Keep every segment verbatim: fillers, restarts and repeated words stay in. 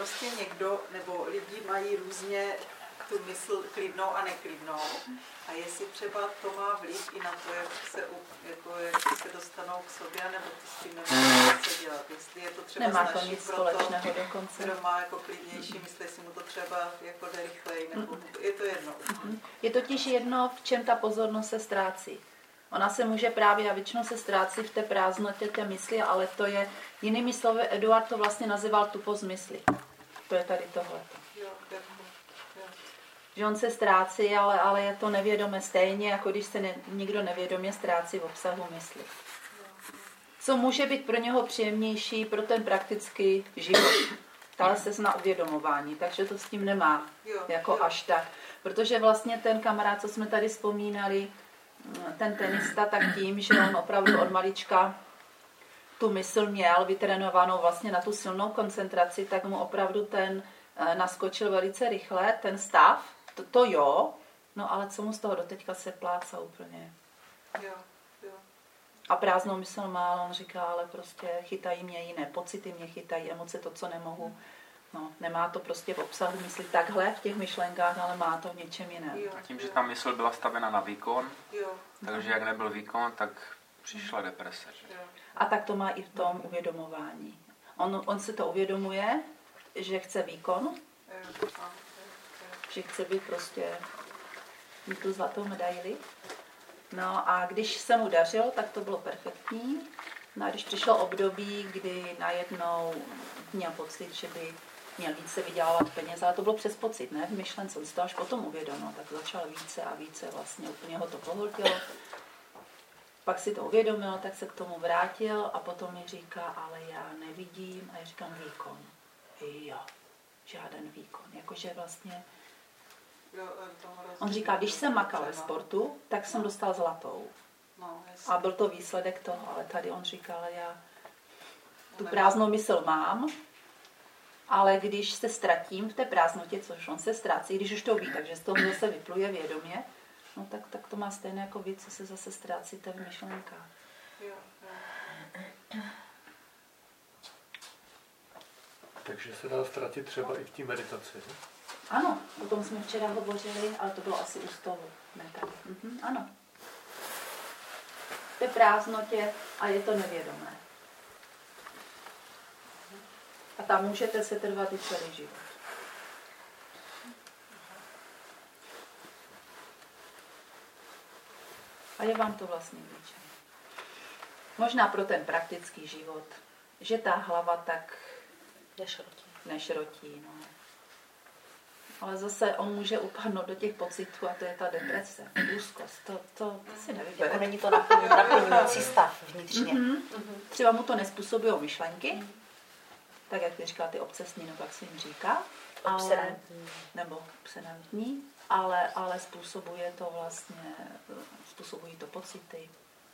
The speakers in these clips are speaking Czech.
prostě někdo, nebo lidi mají různě tu mysl klidnou a neklidnou. A jestli třeba to má vliv i na to, jak se, jako, jak se dostanou k sobě, nebo to s tím nemá co dělat. Jestli je to třeba Nemá to značí nic pro společného to, dokonce. kdo má jako klidnější mysl, jestli mu to třeba jako jde rychleji, nebo je to jedno. Je totiž jedno, v čem ta pozornost se ztrácí. Ona se může právě, a většinou se ztrácí v té prázdnotě té mysli, ale to je, jinými slovy, Eduard to vlastně nazýval tupost mysli. To je tady tohle. Že on se ztrácí, ale, ale je to nevědomé stejně, jako když se ne, nikdo nevědomě ztrácí v obsahu mysli. Co může být pro něho příjemnější pro ten praktický život. Stále se zná uvědomování, takže to s tím nemá jako až tak. Protože vlastně ten kamarád, co jsme tady vzpomínali, ten tenista, tak tím, že on opravdu od malička tu mysl měl vytrénovanou vlastně na tu silnou koncentraci, tak mu opravdu ten naskočil velice rychle, ten stav, to, to jo, no ale co mu z toho doteďka se pláca úplně. Jo, jo. A prázdnou mysl má, on říká, ale prostě chytají mě jiné pocity, mě chytají emoce, to, co nemohu. No, nemá to prostě v obsahu mysli takhle v těch myšlenkách, ale má to v něčem jiném. A tím, že ta mysl byla stavena na výkon, jo. takže jak nebyl výkon, tak přišla deprese. Že? A tak to má i v tom uvědomování. On, on se to uvědomuje, že chce výkon, že chce být prostě mít tu zlatou medaili. No a když se mu dařilo, tak to bylo perfektní. No a když přišlo období, kdy najednou měl pocit, že by měl více vydělávat peněz, ale to bylo přes pocit, ne? V myšlence, on si to až potom uvědomil, tak začal více a více, vlastně úplně ho to pohltilo. Pak si to uvědomil, tak se k tomu vrátil a potom mi říká, ale já nevidím, a já říkám výkon. Jo, žáden výkon, jakože vlastně... On říká, když jsem makal ve sportu, tak jsem dostal zlatou. A byl to výsledek toho, ale tady on říkal, já tu prázdnou mysl mám, ale když se ztratím v té prázdnotě, což on se ztrácí, když už to ví, takže z toho zase vypluje vědomě, no tak, tak to má stejné jako vy, co se zase ztrácíte v myšlenkách. Takže se dá ztratit třeba i v té meditaci. Ne? Ano, o tom jsme včera hovořili, ale to bylo asi u stolu, ne tady. Mhm, ano. V té prázdnotě a je to nevědomé. A tam můžete se trvat i celý život. A je vám to vlastně ničem. Možná pro ten praktický život, že ta hlava tak nešrotí. nešrotí no. Ale zase on může upadnout do těch pocitů a to je ta deprese, úzkost, to, to, to si nevybere. Jako není to naplňující stav vnitřně. Mm-hmm. Mm-hmm. Třeba mu to nespůsobují myšlenky, mm-hmm. tak jak ty říká ty obsesní, nebo jak se jim říká, ale, nebo obsedantní, ale, ale způsobuje to vlastně, způsobují to pocity.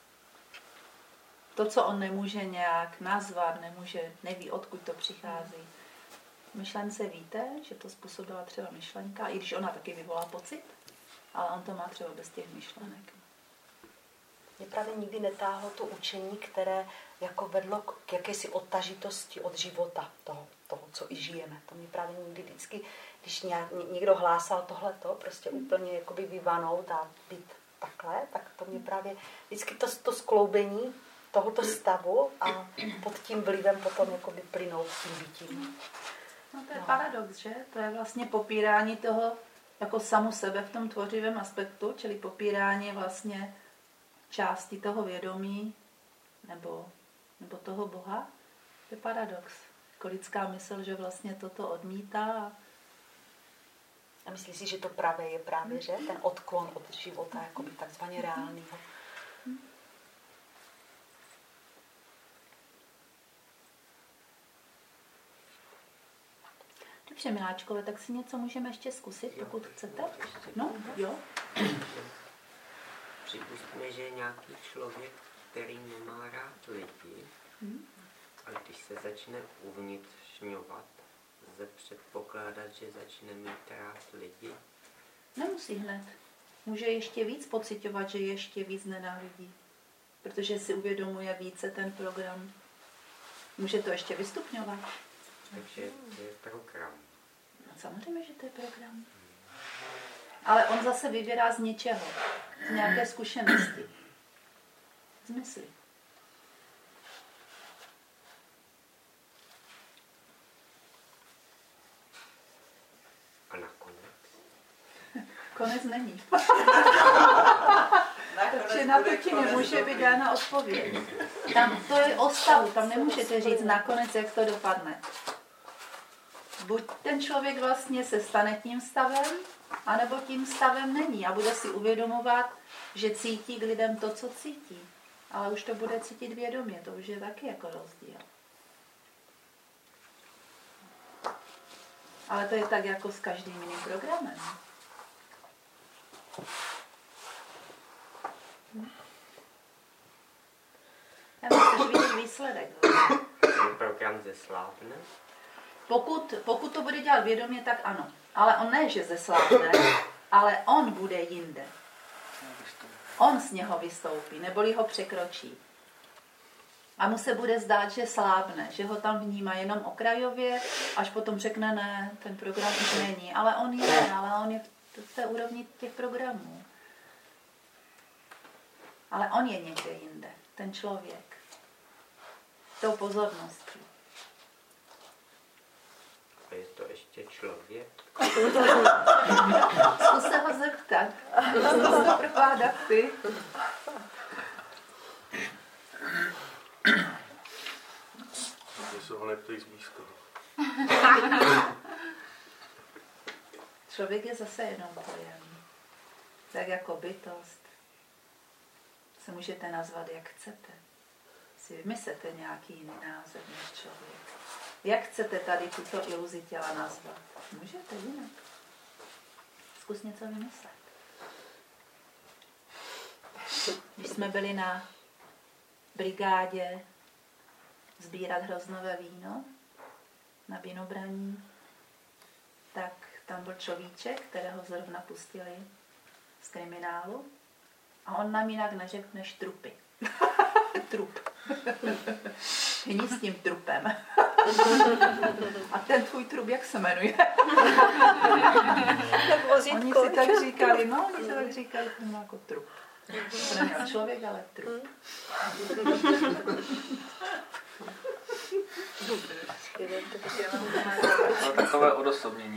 To, co on nemůže nějak nazvat, nemůže, neví, odkud to přichází. Myšlence víte, že to způsobila třeba myšlenka, i když ona taky vyvolá pocit, ale on to má třeba bez těch myšlenek. Mě právě nikdy netáhlo to učení, které jako vedlo k jakési odtažitosti od života, toho, toho, co i žijeme. To mě právě nikdy vždycky, když nějak, někdo hlásal tohleto, prostě úplně jakoby vyvanout a být takhle, tak to mě právě vždycky to, to skloubení tohoto stavu a pod tím vlivem potom jakoby plynou s tím bytím. No to je no. paradox, že? To je vlastně popírání toho jako samu sebe v tom tvořivém aspektu, čili popírání vlastně části toho vědomí nebo, nebo toho Boha. To je paradox. Jako lidská mysl, že vlastně toto odmítá. A myslíš si, že to právě je právě, že? Ten odklon od života, jakoby takzvaně reálného. Dobře, miláčkové, tak si něco můžeme ještě zkusit, pokud chcete. No, jo. Připustíme, že je nějaký člověk, který nemá rád lidi, hmm. a když se začne uvnitřňovat, lze předpokládat, že začne mít rád lidi. Nemusí hned. Může ještě víc pociťovat, že ještě víc nenávidí, protože si uvědomuje více ten program. Může to ještě vystupňovat. Takže to je program. No, samozřejmě, že to je program. Ale on zase vybírá z něčeho, z nějaké zkušenosti. Zmysly. A nakonec? Konec není. Takže na to ti nemůže být dána odpověď. Tam to je o stavu, tam nemůžete říct nakonec, jak to dopadne. Buď ten člověk vlastně se stane tím stavem, anebo tím stavem není a bude si uvědomovat, že cítí k lidem to, co cítí. Ale už to bude cítit vědomě, to už je taky jako rozdíl. Ale to je tak jako s každým jiným programem. Hm? Já chceš vidět výsledek. Ten program zeslábne? Pokud, pokud to bude dělat vědomě, tak ano. Ale on ne, že zeslábne, ale on bude jinde. On z něho vystoupí, neboli ho překročí. A mu se bude zdát, že slábne, že ho tam vnímá jenom okrajově, až potom řekne, ne, ten program už není. Ale on je, ale on je v té úrovni těch programů. Ale on je někde jinde, ten člověk. Tou pozorností. A je to ještě člověk? Zkus se ho zeptat. Zkus to propádat ty. Že se ho neptej zblízka. Člověk je zase jenom pojem. Tak jako bytost se můžete nazvat, jak chcete. Si vymyslete nějaký jiný název než člověk. Jak chcete tady tuto iluzi těla nazvat? Můžete jinak. Zkus něco vymyslet. Když jsme byli na brigádě sbírat hroznové víno na vínobraní, tak tam byl človíček, kterého zrovna pustili z kriminálu a on nám jinak neřekl než trupy. Trup. Hni s tím trupem. A ten tvůj trup, jak se jmenuje? Oni si tak říkali, no, oni si tak říkali, to jako trup. To neměl člověk, ale trup. To takové odosobnění.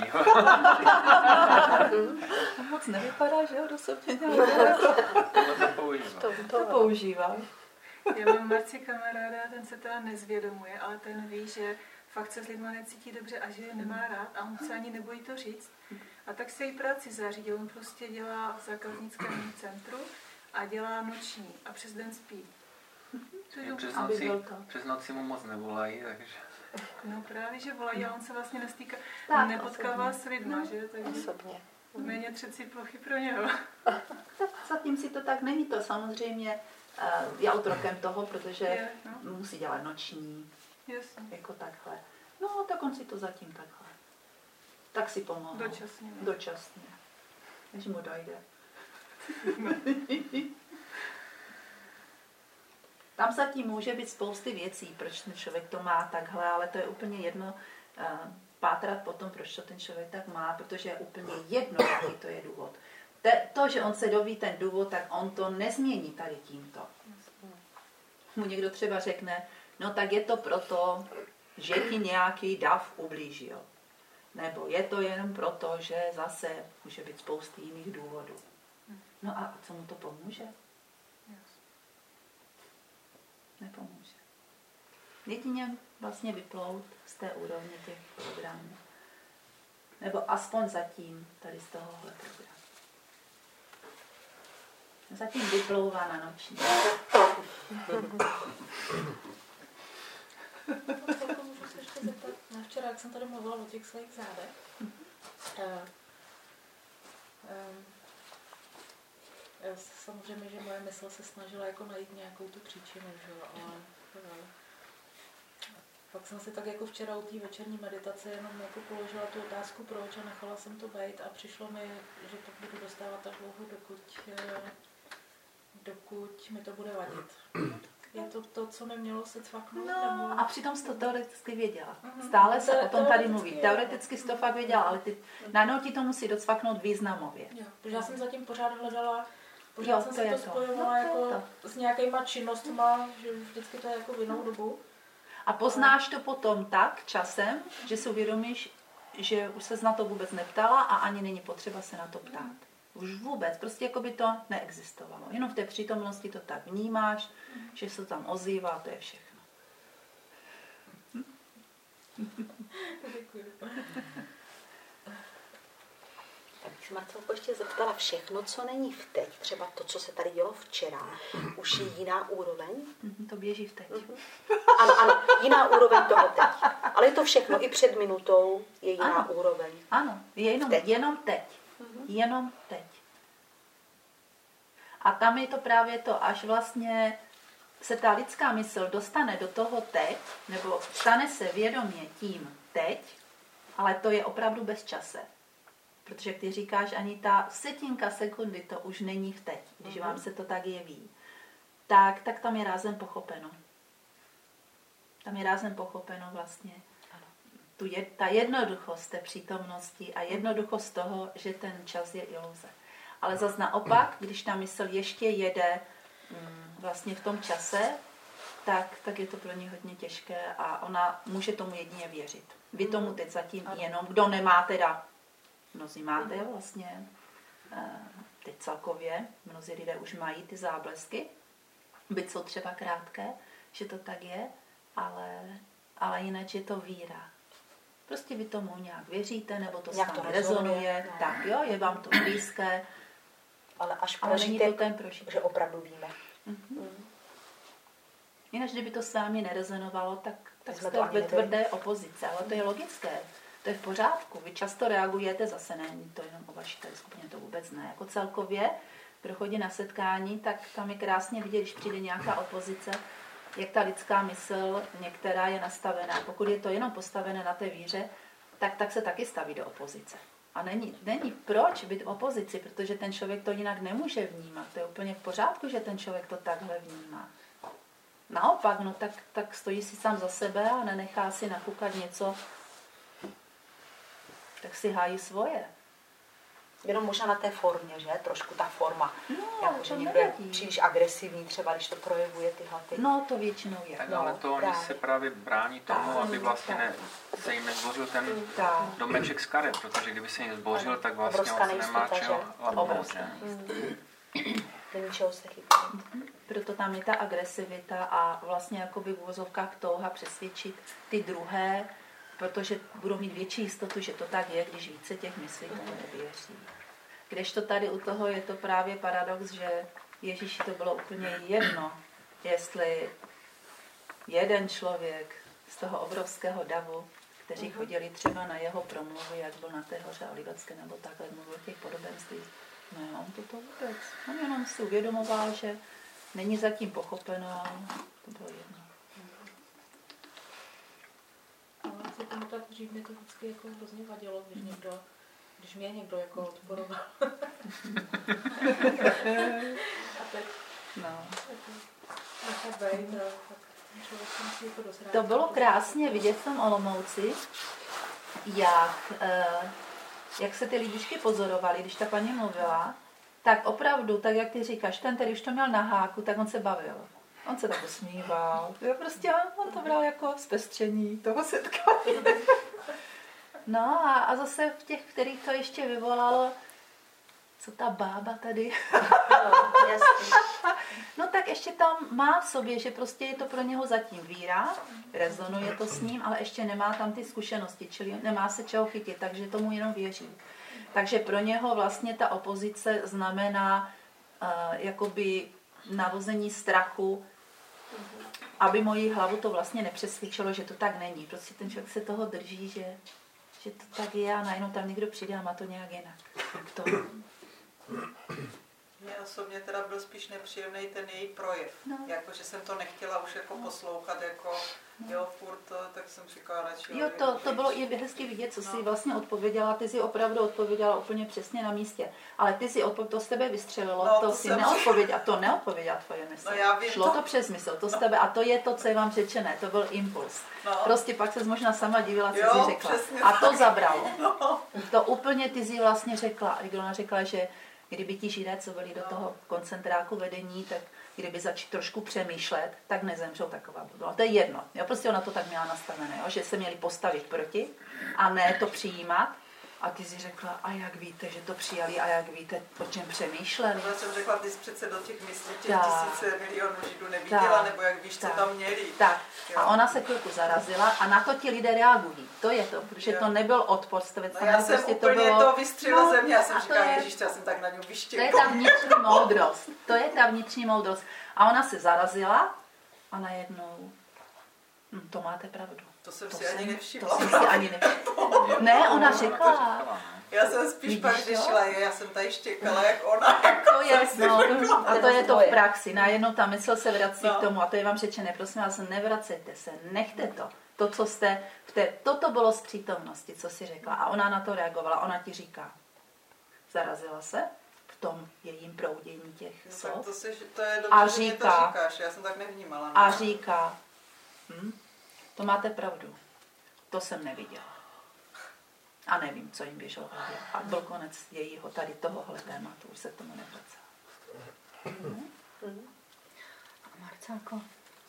To moc nevypadá, že odosobnění, ale to používá. to, to používá. Já mám Marci kamaráda, ten se teda nezvědomuje, ale ten ví, že fakt se s lidma necítí dobře a že je nemá rád a on se ani nebojí to říct. A tak se jí práci zařídil, on prostě dělá v zákaznickém centru a dělá noční a přes den spí. Přes noci, přes noci mu moc nevolají, takže... No právě, že volají a on se vlastně nestýká, Tak, nepotkává s lidma, no, že? Takže Osobně. méně třecí plochy pro něho. Tak zatím si to tak není, to samozřejmě uh, je otrokem toho, protože Je, no. musí dělat noční, Jasně. jako takhle. No, tak on si to zatím takhle. Tak si pomohl. Dočasně. No. Dočasně. Než mu dojde. Tam zatím může být spousty věcí, proč ten člověk to má takhle, ale to je úplně jedno uh, pátrat potom, proč to ten člověk tak má, protože je úplně jedno, jaký to je důvod. Te, to, že on se doví ten důvod, tak on to nezmění tady tímto. Mu někdo třeba řekne, no tak je to proto, že ti nějaký dav ublížil. Nebo je to jenom proto, že zase může být spousty jiných důvodů. No a co mu to pomůže? Nepomůže. Jedině vlastně vyplout z té úrovně těch programů. Nebo aspoň zatím tady z tohohle programu. Zatím vyplouvá na noční. Můžu se ještě zeptat, no včera, jak jsem tady mluvila o těch svých zádech, uh, um, samozřejmě, že moje mysl se snažila jako najít nějakou tu příčinu, že jo, ale uh, pak jsem si tak jako včera u té večerní meditace jenom jako položila tu otázku proč a nechala jsem to být a přišlo mi, že to budu dostávat tak dlouho, dokud, uh, dokud mi to bude vadit. Je to to, co nemělo se cvaknout? No, nebo... a přitom jsi to teoreticky věděla. Mhm. Stále se Te- o tom tady teoreticky mluví. jo. Teoreticky jsi to fakt věděla, ale ty najednou ti to musí docvaknout významově. Jo, protože já jsem zatím pořád hledala, pořád Jo, jsem to si je to to. spojovala No, to je jako s nějakýma činnostma, že vždycky to je jako v jinou dobu. A poznáš to potom tak časem, že si uvědomíš, že už ses na to vůbec neptala a ani není potřeba se na to ptát. Už vůbec, prostě jako by to neexistovalo. Jenom v té přítomnosti to tak vnímáš, že se to tam ozývá a to je všechno. Děkuji. Já bych se Marcelko ještě zeptala, všechno, co není v teď, třeba to, co se tady dělo včera, už je jiná úroveň? Mhm, to běží v teď. Ano, ano, jiná úroveň toho teď. Ale je to všechno, i před minutou je jiná Ano. úroveň. Ano, je jenom Teď. teď. Jenom teď. Jenom teď. A tam je to právě to, až vlastně se ta lidská mysl dostane do toho teď, nebo stane se vědomě tím teď, ale to je opravdu bez čase. Protože jak ty říkáš, ani ta setinka sekundy to už není v teď, když vám se to tak jeví. Tak, tak tam je rázem pochopeno. Tam je rázem pochopeno vlastně tu je, ta jednoduchost té přítomnosti a jednoduchost toho, že ten čas je iluze. Ale zas naopak, když ta mysl ještě jede mm, vlastně v tom čase, tak, tak je to pro ní hodně těžké a ona může tomu jedině věřit. Vy tomu teď zatím jenom, kdo nemá teda, mnozí máte vlastně, teď celkově, mnozí lidé už mají ty záblesky, byť jsou třeba krátké, že to tak je, ale, ale jinak je to víra. Prostě vy tomu nějak věříte, nebo to s Nějak to vámi rezonuje, rezonuje, no. Tak jo, je vám to blízké, Ale až ale není to prožitek, ten prožitek. že opravdu víme. Jinak, kdyby to s vámi nerezonovalo, tak, tak jsme jste to ani ve nevěděli. tvrdé opozici, ale to je logické. To je v pořádku. Vy často reagujete, zase není to jenom o vaší tady skupině, to vůbec ne. Jako celkově, kdo chodí na setkání, tak tam je krásně vidět, když přijde nějaká opozice, jak ta lidská mysl některá je nastavená. Pokud je to jenom postavené na té víře, tak, tak se taky staví do opozice. A není, není proč být v opozici, protože ten člověk to jinak nemůže vnímat. To je úplně v pořádku, že ten člověk to takhle vnímá. Naopak, no tak, tak stojí si sám za sebe a nenechá si nakukat něco, tak si hájí svoje. Jenom možná na té formě, že? Trošku ta forma. No, jako, že to někdo je nevadí. příliš agresivní, třeba když to projevuje tyhle ty... No, to většinou je. Tak No, ale to oni právě. se právě brání tomu, Tak, aby vlastně tak. ne, se jim nezbořil ten Tak. domeček z karet, protože kdyby se jim zbořil, tak vlastně Obrovská on se nemá nejistota, čeho že? lapnout. Obrovská že? Do ničeho se chytnout. Proto tam je ta agresivita a vlastně jakoby v uvozovkách touha přesvědčit ty druhé, protože budou mít větší jistotu, že to tak je, když více těch myslí tomu nevěří. Kdežto tady u toho je to právě paradox, že Ježíši to bylo úplně jedno, jestli jeden člověk z toho obrovského davu, kteří chodili třeba na jeho promluvy, jak byl na té hoře Olivetské nebo takhle, mluvil o těch podobenstvích. Ne, on to, to vůbec. On jenom si uvědomoval, že není zatím pochopeno a to bylo jedno. Ale se tomu tak dřív mě to vždycky jako hrozně vadilo, když někdo, když mě někdo jako odporoval. A teď No. nechat bejt a tak člověk se musí jako dozrát. To bylo krásně vidět v tom Olomouci, jak, eh, jak se ty lidičky pozorovali, když ta paní mluvila, tak opravdu, tak jak ty říkáš, ten, který už to měl na háku, tak on se bavil. On se tak usmíval. Jo, prostě on to bral jako zpestření toho setkání. No a, a zase v těch, kterých to ještě vyvolalo, co ta bába tady. No, jasně. No tak ještě tam má v sobě, že prostě je to pro něho zatím víra, rezonuje to s ním, ale ještě nemá tam ty zkušenosti, čili nemá se čeho chytit, takže tomu jenom věří. Takže pro něho vlastně ta opozice znamená uh, jakoby navození strachu, aby moji hlavu to vlastně nepřesvědčilo, že to tak není. Prostě ten člověk se toho drží, že, že to tak je a najednou tam někdo přijde a má to nějak jinak. Tak to... Mně osobně teda byl spíš nepříjemný ten její projev. No. Jako, že jsem to nechtěla už jako poslouchat, jako jo, furt, tak jsem říkala radši. Jo, to, to bylo i hezky vidět, co jsi vlastně odpověděla. Ty jsi opravdu odpověděla úplně přesně na místě. Ale ty jsi odpověděla, to z tebe vystřelilo, No, to, to si jsem- neodpověděla, to neodpověděla tvoje mysl. No, já vím, Šlo to- to přes mysl, to z tebe, a to je to, co je vám řečené, to byl impuls. No. Prostě pak se možná sama divila, co Jo, jsi řekla. přesně A to tak. zabralo. No. To úplně ty jsi vlastně řekla, a když ona řekla, že kdyby ti Židé, co byli do No. toho koncentráku vedení, tak kdyby začali trošku přemýšlet, tak nezemřou, taková byla. To je jedno. Jo? Prostě ona to tak měla nastavené, jo? Že se měli postavit proti a ne to přijímat. A ty jsi řekla, a jak víte, že to přijali, a jak víte, o čem přemýšleli. Já jsem řekla, ty jsi přece do těch myslí těch Tak. tisíce milionů Židů neviděla, Tak. nebo jak víš, co Tak. tam měli. Tak. Jo. A ona se chvilku zarazila a na to ti lidé reagují. To je to, protože Jo. to nebyl odpor z tebe. No já jsem prostě úplně to, bylo... to vystřelila No, ze mě, já jsem a to říkala, je- ježiš, já jsem tak na něm To je vyštěkla. ta vnitřní moudrost. To je ta vnitřní moudrost. A ona se zarazila a najednou, hm, to máte pravdu. To jsem To si ani jsem- nevšimla. To jsem si ani nevšimla. Ne, ona řekla. Já jsem spíš Vidíš, pak, když jo? šla, je, já jsem tady štěkala, jak ona. Jako To je, jsem si no, řekla. a to je to v praxi. Najednou ta mysl se vrací No. k tomu a to je vám řečené. Prosím vás, nevracejte se, nechte to. To, co jste, v té, toto bylo z přítomnosti, co si řekla. A ona na to reagovala. Ona ti říká, zarazila se v tom jejím proudění těch No, slov. tak to, si, to je A dobře, že mě to říká- říkáš, já jsem tak nevnímala. A no. říká, hm, to máte pravdu, to jsem neviděla. A nevím, co jim běželo v hlavě. A byl konec jejího tady tohohle tématu, už se k tomu nevracela. Marcelko,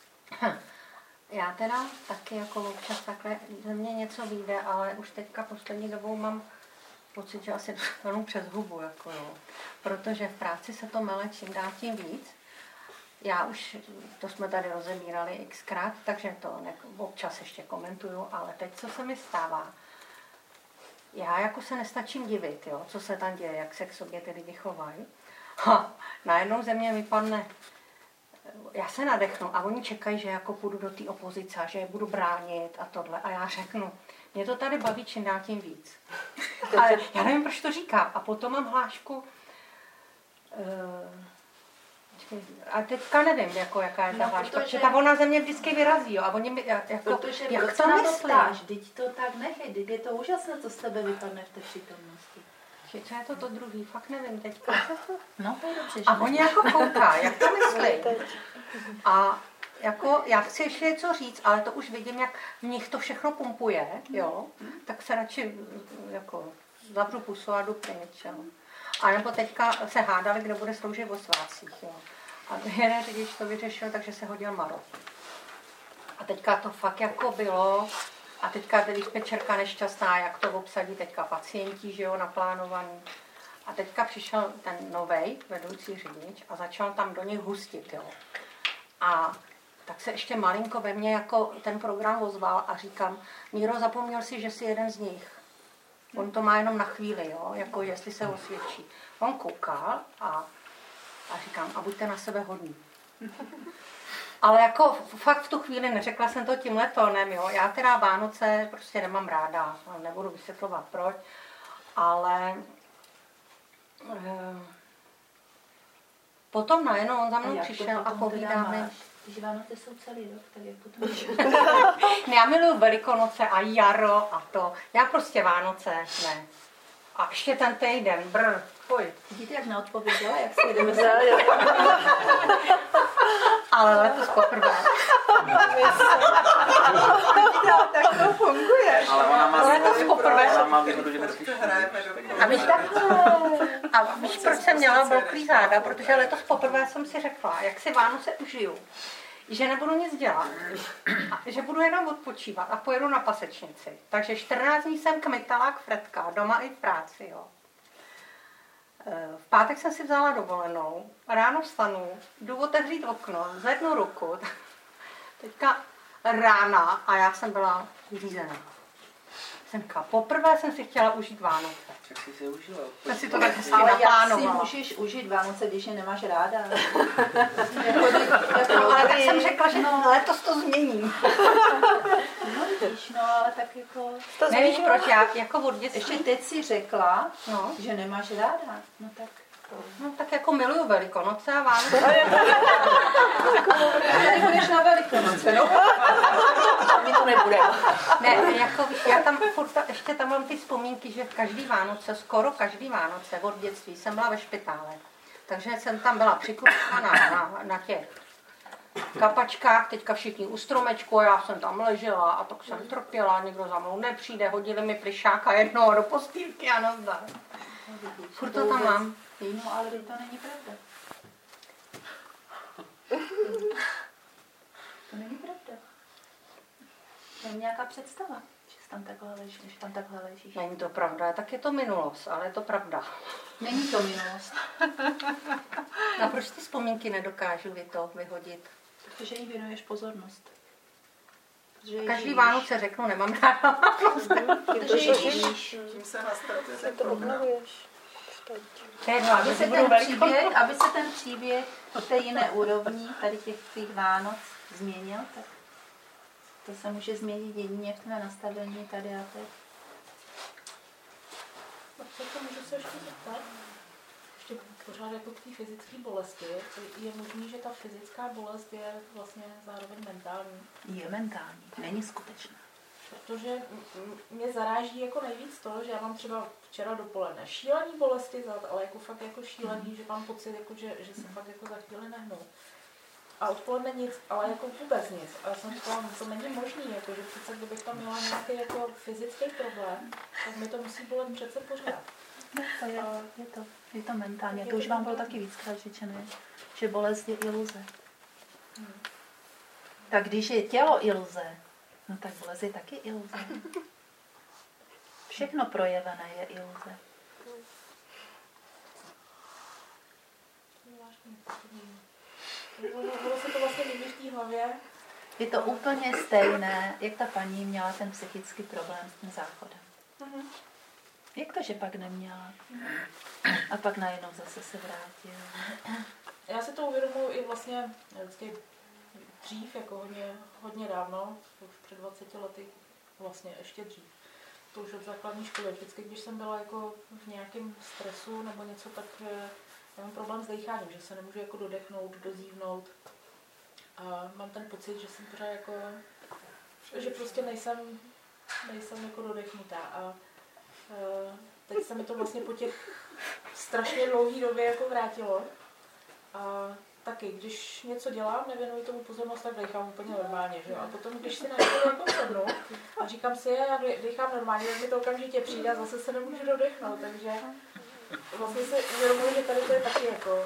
já teda taky jako občas takhle ze mě něco vyjde, ale už teďka poslední dobou mám pocit, že asi dostanu přes hubu, jako jo. Protože v práci se to mele čím dál tím víc. Já už, to jsme tady rozebírali xkrát, takže to ne, občas ještě komentuju, ale teď, co se mi stává, já jako se nestačím divit, jo, co se tam děje, jak se k sobě ty lidi chovají. A najednou ze mě vypadne, já se nadechnu a oni čekají, že jako půjdu do té opozice, že je budu bránit a tohle. A já řeknu, mě to tady baví čím dál tím víc. Ale já nevím, proč to říkám. A potom mám hlášku, uh, a teďka nevím, jako, jaká je ta No, hláška, protože- protože ta ona ze mě vždycky vyrazí, jo, a oni mi, jako, Protože jak proč to se na to myslí? ptáš? Vždyť to tak nechej, vždyť je to úžasné, co z tebe vypadne v té přítomnosti. Že co je to to druhý, fakt nevím teďka. No to je dobře, že A oni jako kouká, jak to myslí. A jako já chci ještě něco říct, ale to už vidím, jak v nich to všechno pumpuje, jo, tak se radši jako zavřu pusu a jdu pryč, jo. A nebo teďka se hádali, kdo bude sloužit o svátcích, jo. A jeden řidič to vyřešil, takže se hodil Maro. A teďka to fakt jako bylo, a teďka ta dispečerka nešťastná, jak to obsadí teďka pacienti, že jo, naplánovaný. A teďka přišel ten novej vedoucí řidič a začal tam do nich hustit, jo. A tak se ještě malinko ve mně jako ten program ozval a říkám, Míro, zapomněl si, že jsi jeden z nich. On to má jenom na chvíli, jo, jako jestli se osvědčí. On koukal a, a říkám, a buďte na sebe hodní. Ale jako fakt v tu chvíli neřekla jsem to tímhle tónem, jo. Já teda Vánoce prostě nemám ráda, nebudu vysvětlovat proč, ale eh, potom najednou on za mnou přišel a povídá mi. Když Vánoce jsou celý rok, tak jak potom... Ne, já miluju Velikonoce a jaro a to. Já prostě Vánoce ne. A ještě ten týden, brr, fuj. Vidíte, jak neodpověděla, jak se jdeme za... Ale letos poprvé. Tak to funguje. Ale ona má, Letos poprvé. ona má výhodu, že neslyší. Hrajeme do A víš, a víš, proč jsem měla bloklý záda? Protože letos poprvé jsem si řekla, jak si Vánoce užiju. Že nebudu nic dělat. A že budu jenom odpočívat a pojedu na pasečnici. Takže čtrnáct dní jsem kmitala k Fredka, doma i v práci, jo. V pátek jsem si vzala dovolenou, ráno vstanu, jdu otevřít okno, zvednu ruku, teďka rána a já jsem byla vyřízená. Jsem říkala, poprvé jsem si chtěla užít Vánoce. Tak si si užila. Jsem si to tak hezky Ale jak si naplánovala. můžeš užít Vánoce, když je nemáš ráda? No, ale tak jsem řekla, že no, letos to změním. No vidíš, no ale tak jako... Nevíš proč, já jako od dětství. Ještě teď si řekla, No. že nemáš ráda. No tak... No tak jako miluju Velikonoce a Vánoce. Tady budeš na Velikonoce, no. A my to nebudeme. Ne, jako já tam furt, ta, ještě tam mám ty vzpomínky, že každý Vánoce, skoro každý Vánoce od dětství jsem byla ve špitále. Takže jsem tam byla přiklupovaná na, na těch kapačkách, teďka všichni u stromečku a já jsem tam ležela a tak jsem trpěla, někdo za mnou nepřijde, hodili mi plišáka jednoho do postýlky a nazdar. Furt to tam mám. No, ale to není pravda. To není pravda. To je nějaká představa, že tam takhle ležíš, že tam takhle ležíš. Není to pravda, tak je to minulost, ale je to pravda. Není to minulost. A proč ty vzpomínky nedokážu vy to vyhodit? Protože jí věnuješ pozornost. Protože Každý Vánoce řeknu, nemám ráda Vánoce. Protože Ježíš. Tím se nastavuje ten To obnovuješ. Aby se, ten příběh, aby se ten příběh po té jiné úrovni tady těch tvých Vánoc změnil, tak to se může změnit jedině v tvé nastavení tady a teď. Co to můžu se ještě zeptat? Ještě pořád jako k té fyzické bolesti. Je možný, že ta fyzická bolest je vlastně zároveň mentální? Je mentální, není skutečná. Protože mě zaráží jako nejvíc to, že já mám třeba včera dopoledne šílený bolesti zad, ale jako fakt jako šílený, že mám pocit, jako, že, že se fakt jako za chvíli nehnu. A odpoledne nic, ale jako vůbec nic. A já jsem říkala, no to není možný, jako, že přece kdybych tam měla nějaký jako fyzický problém, tak mi to musí bolet přece pořád. No, to je, je, to, je to mentálně. To už vám bylo taky víckrát řečené, že bolest je iluze. Hmm. Tak když je tělo iluze, no tak bolest je taky iluze. Všechno projevené je iluze. Bylo se to vlastně líbí v té hlavě. Je to úplně stejné, jak ta paní měla ten psychický problém s tím záchodem. Uh-huh. Jak to, že pak neměla? A pak najednou zase se vrátila. Já si to uvědomuji i vlastně vždycky dřív, jako hodně, hodně dávno, už před dvaceti lety, vlastně ještě dřív. To už od základní školy. Vždycky, když jsem byla jako v nějakém stresu nebo něco, tak já mám problém s dýcháním, že se nemůžu jako dodechnout, dozívnout. A mám ten pocit, že jsem pořád jako, že prostě nejsem, nejsem jako dodechnutá. A teď se mi to vlastně po těch strašně dlouhý době jako vrátilo. A taky, když něco dělám, nevěnuji tomu pozornost, tak dýchám úplně normálně, že jo? A potom, když si na něco jako sednu a říkám si, já dýchám normálně, tak mi to okamžitě přijde a zase se nemůžu dodechnout, takže vlastně se uvědomuji, že tady to je taky jako...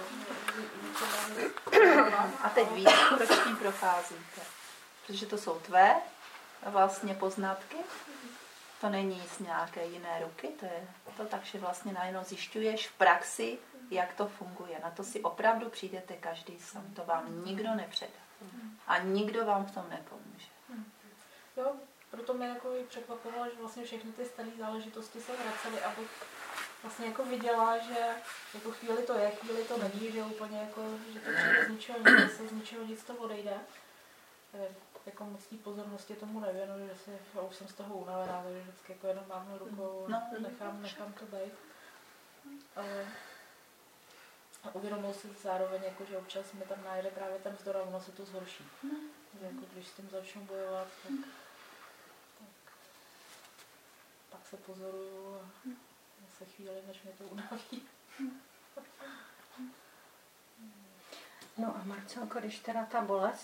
A teď víš, proč tím procházíte. Protože to jsou tvé vlastně poznatky, to není z nějaké jiné ruky, to je to tak, že vlastně najednou zjišťuješ v praxi, jak to funguje. Na to si opravdu přijdete každý sám, to vám nikdo nepředá. A nikdo vám v tom nepomůže. Jo, proto mě jako i překvapilo, že vlastně všechny ty staré záležitosti se vracely, abych vlastně jako viděla, že jako chvíli to je, chvíli to není, že úplně jako, že to přijde z ničeho nic, se z ničeho nic to odejde. Jako moc té pozornosti tomu nevěnuji, že si, já už jsem z toho unavená, takže vždycky jako jenom mávnu rukou a nechám, nechám to být. Ale a uvědomil si zároveň, jako, že občas mi tam najde právě ten vzdor a ono se to zhorší. Že jako, když s tím začnu bojovat, tak, tak pak se pozoruju a se chvíli, než mě to unaví. No a Marcelko, když teda ta bolest,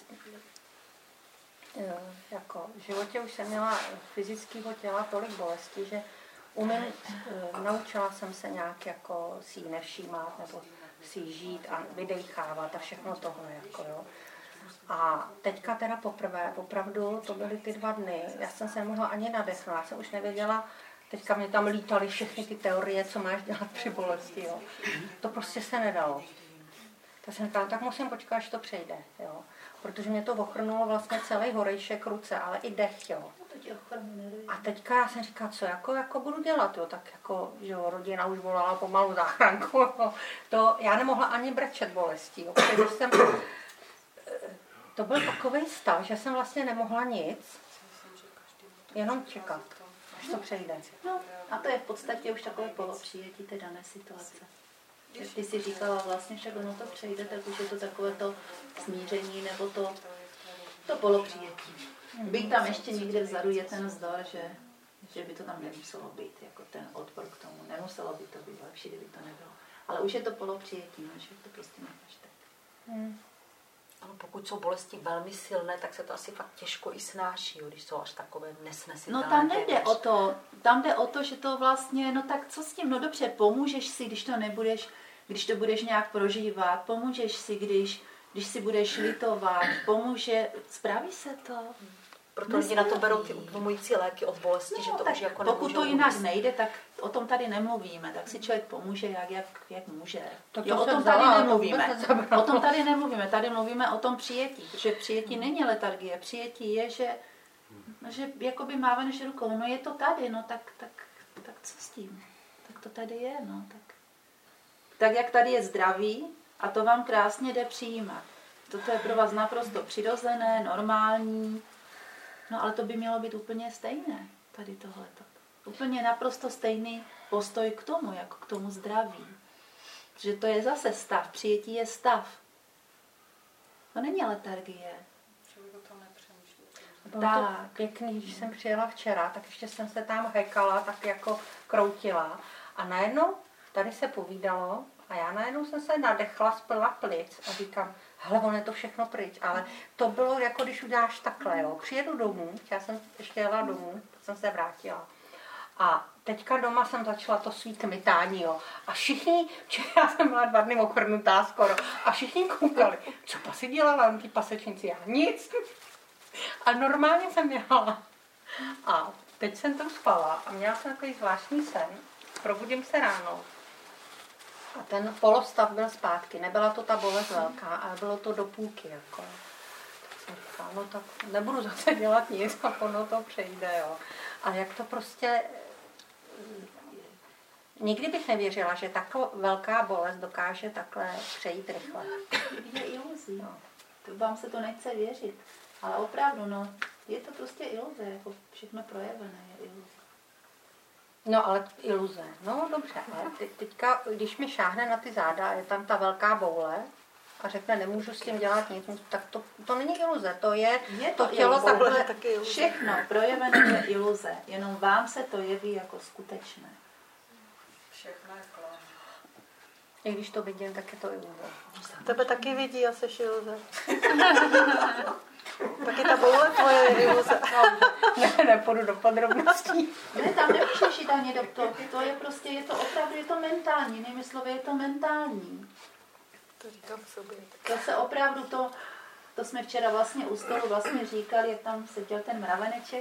jako v životě už jsem měla fyzického těla tolik bolesti, že umím, naučila jsem se nějak jako si ji nevšímat, nebo si žít a vydechávat a všechno tohle. Jako, jo. A teďka teda poprvé, opravdu to byly ty dva dny, já jsem se nemohla ani nadechnout, já jsem už nevěděla, teďka mě tam lítaly všechny ty teorie, co máš dělat při bolesti. Jo. To prostě se nedalo. Tak jsem říkala, tak musím počkat, až to přejde. Jo. Protože mě to ochrnulo vlastně celý horejšek ruce, ale i dech. Jo. A teďka já jsem říkala, co jako, jako budu dělat, jo? Tak jako, že jo, rodina už volala pomalu záchranku, jo? To já nemohla ani brečet bolestí, jo? Protože jsem, to byl takový stav, že jsem vlastně nemohla nic, jenom čekat, až to přejde. No, a to je v podstatě už takové polopřijetí té dané situace. Ty si říkala vlastně, však ono to přejde, tak už je to takové to smíření nebo to, to polopřijetí. Byť tam ještě někde vzadu je ten vzdor, že, že by to tam nemuselo být, jako ten odpor k tomu. Nemuselo by to být lepší, kdyby to nebylo. Ale už je to polopřijetí, no, že to prostě nekažte. Hmm. Ano, pokud jsou bolesti velmi silné, tak se to asi fakt těžko i snáší, když jsou až takové nesnesitelné. No tam nejde o to, tam jde o to, že to vlastně, no tak co s tím, no dobře, pomůžeš si, když to nebudeš, když to budeš nějak prožívat, pomůžeš si, když, když si budeš litovat, pomůže, spraví se to. Proto lidi na to berou ty utlumující léky od bolesti, no, že to už jako pokud to jinak vůbec nejde, tak o tom tady nemluvíme, tak si člověk pomůže, jak, jak, jak může. To jo, o tom tady nemluvíme. O tom tady nemluvíme, tady mluvíme o tom přijetí, protože přijetí není letargie, přijetí je, že, že jakoby máváš rukou, no je to tady, no tak, tak, tak co s tím? Tak to tady je, no tak. Tak jak tady je zdraví a to vám krásně jde přijímat. Toto je pro vás naprosto přirozené, normální. No ale to by mělo být úplně stejné, tady tohleto. Úplně naprosto stejný postoj k tomu, jako k tomu zdraví. Protože to je zase stav, přijetí je stav. To není letargie. Bylo to pěkný, když jsem přijela včera, tak ještě jsem se tam hekala, tak jako kroutila. A najednou tady se povídalo a já najednou jsem se nadechla, splila plic a říkám, hele, on je to všechno pryč, ale to bylo jako když uděláš takhle, jo. Přijedu domů, já jsem ještě jela domů, tak jsem se vrátila. A teďka doma jsem začala to svít mytání, jo. A všichni, já jsem byla dva dny ochrnutá skoro, a všichni koukali, co pa si dělala na té pasečnici, já nic. A normálně jsem jela. A teď jsem tam spala a měla jsem takový zvláštní sen. Probudím se ráno. A ten polostav byl zpátky. Nebyla to ta bolest velká, ale bylo to do půlky. Jako. Tak jsem říkala, no tak nebudu zase dělat nic, a ono to přejde. Jo. A jak to prostě... Nikdy bych nevěřila, že taková velká bolest dokáže takhle přejít rychle. Je iluzí. No. To vám se to nechce věřit. Ale opravdu, no, je to prostě iluze, jako všechno projevené je iluze. No, ale iluze. No, dobře, ale te, teďka, když mi šáhne na ty záda, je tam ta velká boule a řekne, nemůžu s tím dělat nic, tak to, to není iluze, to je, je to, to tělo takhle. Všechno projevené je iluze, jenom vám se to jeví jako skutečné. Všechno je klon. I když to vidím, tak je to iluze. Tebe taky vidí a seš iluze. Taky ta boule tvoje je iluze. Ne, nepůjdu do podrobností. Ne, tam nemůžeš jít ani do toho. To je prostě, je to opravdu, je to mentální. Jinými slovy, je to mentální. To říkám sobě. To se opravdu, to, to jsme včera vlastně u stolu vlastně říkali, jak tam seděl ten mraveneček.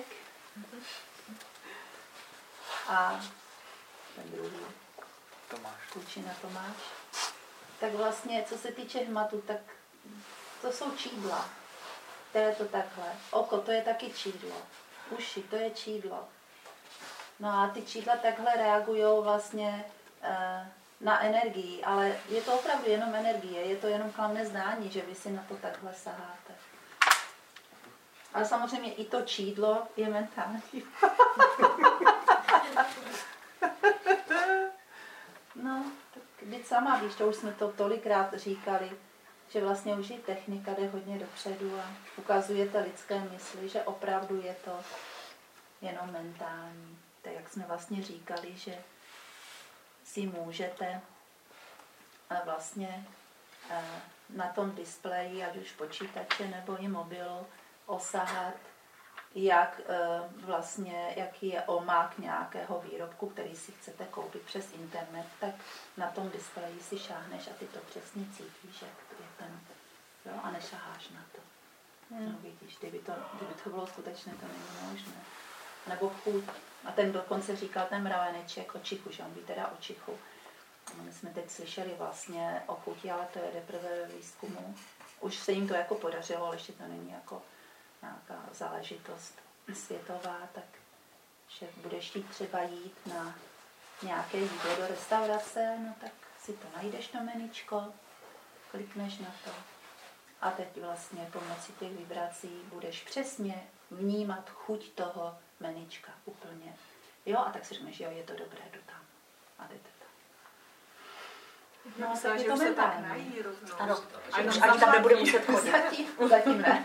A ten druhý. Tomáš. Klučina Tomáš. Tak vlastně, co se týče hmatu, tak to jsou čídla. To je to takhle. Oko, to je taky čídlo. Uši, to je čídlo. No a ty čídla takhle reagují vlastně e, na energii, ale je to opravdu jenom energie, je to jenom klamné zdání, že vy si na to takhle saháte. Ale samozřejmě i to čídlo je mentální. No, tak vždyť sama víš, to už jsme to tolikrát říkali, že vlastně už i technika jde hodně dopředu a ukazujete lidské mysli, že opravdu je to jenom mentální. Tak jak jsme vlastně říkali, že si můžete vlastně na tom displeji, ať už počítače nebo i mobilu, osahat, jak vlastně, jaký je omák nějakého výrobku, který si chcete koupit přes internet, tak na tom displeji si šáhneš a ty to přesně cítíš, jak je ten, jo, a nešaháš na to. Hmm. No vidíš, kdyby to, kdyby to bylo skutečné, to není možné. Nebo chuť. A ten dokonce říkal ten mraveneček o čichu, že on ví teda o čichu. My jsme teď slyšeli vlastně o chuti, ale to je teprve ve výzkumu. Už se jim to jako podařilo, ale ještě to není jako nějaká záležitost světová, tak že budeš chtít třeba jít na nějaké jídlo do restaurace, no tak si to najdeš to meničko, klikneš na to a teď vlastně pomocí těch vibrací budeš přesně vnímat chuť toho menička úplně. Jo, a tak si řekneš, jo, je to dobré, jdu tam a jdete tam. No, tak tak je že to už se tak mentální. nají rovnou. Ano, A jenom ani tam nebude muset chodit. Zatím, zatím ne.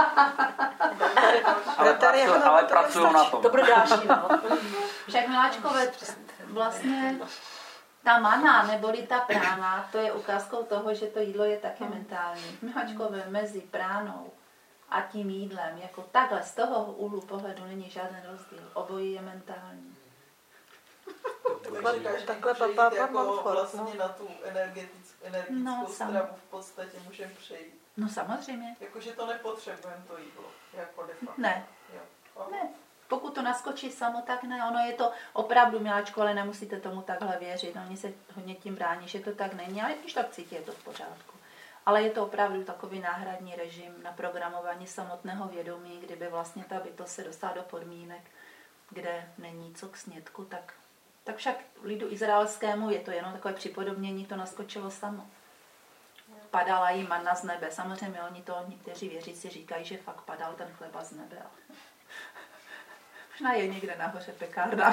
Ale, Tady pracují, jako ale to pracují na tom. To bude další, no. Však miláčkové, vlastně ta mana, neboli ta prána, to je ukázkou toho, že to jídlo je taky mentální. Miláčkové mezi pránou a tím jídlem, jako takhle, z toho úhlu pohledu není žádný rozdíl. Obojí je mentální. Takhle, Takže takhle přejít papá jako mám furt, vlastně no. na tu energetickou, energickou No, sam. stravu v podstatě můžeme přejít. No samozřejmě. Jakože to nepotřebujeme to jídlo, jako de facto. Ne. Jo. A- Ne. Pokud to naskočí samo, tak ne. Ono je to opravdu, miláčko, ale nemusíte tomu takhle věřit. Oni se hodně tím brání, že to tak není, ale když tak cítí, je to v pořádku. Ale je to opravdu takový náhradní režim na programování samotného vědomí, kdyby vlastně ta bytost se dostala do podmínek, kde není co k snědku, tak, tak však lidu izraelskému je to jenom takové připodobnění, to naskočilo samo. Padala jí manna z nebe. Samozřejmě oni to, někteří věřící říkají, že fakt padal ten chleba z nebe. Možná je někde nahoře pekárna.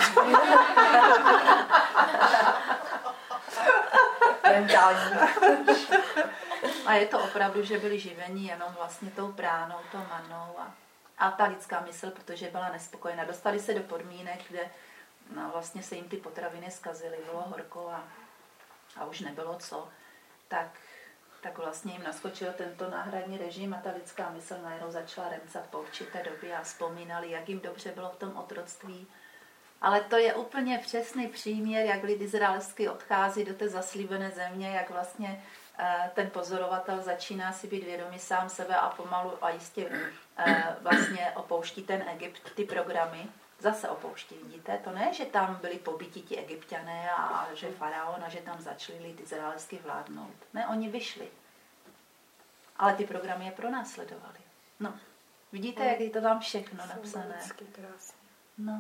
Mentální. A je to opravdu, že byli živeni jenom vlastně tou pránou, tou mannou a, a ta lidská mysl, protože byla nespokojená. Dostali se do podmínek, kde no, vlastně se jim ty potraviny zkazily, bylo horko a, a už nebylo co. Tak, tak vlastně jim naskočil tento náhradní režim a ta lidská mysl najednou začala remcat po určité době a vzpomínali, jak jim dobře bylo v tom otroctví. Ale to je úplně přesný příměr, jak lid izraelský odchází do té zaslíbené země, jak vlastně eh, ten pozorovatel začíná si být vědomý sám sebe a pomalu a jistě eh, vlastně opouští ten Egypt, ty programy. Zase opouští, vidíte? To ne, že tam byli pobiti ti Egypťané a že faraon a že tam začali lid izraelsky vládnout. Ne, oni vyšli. Ale ty programy je pronásledovaly. No, vidíte, jak je to tam všechno napsané. No.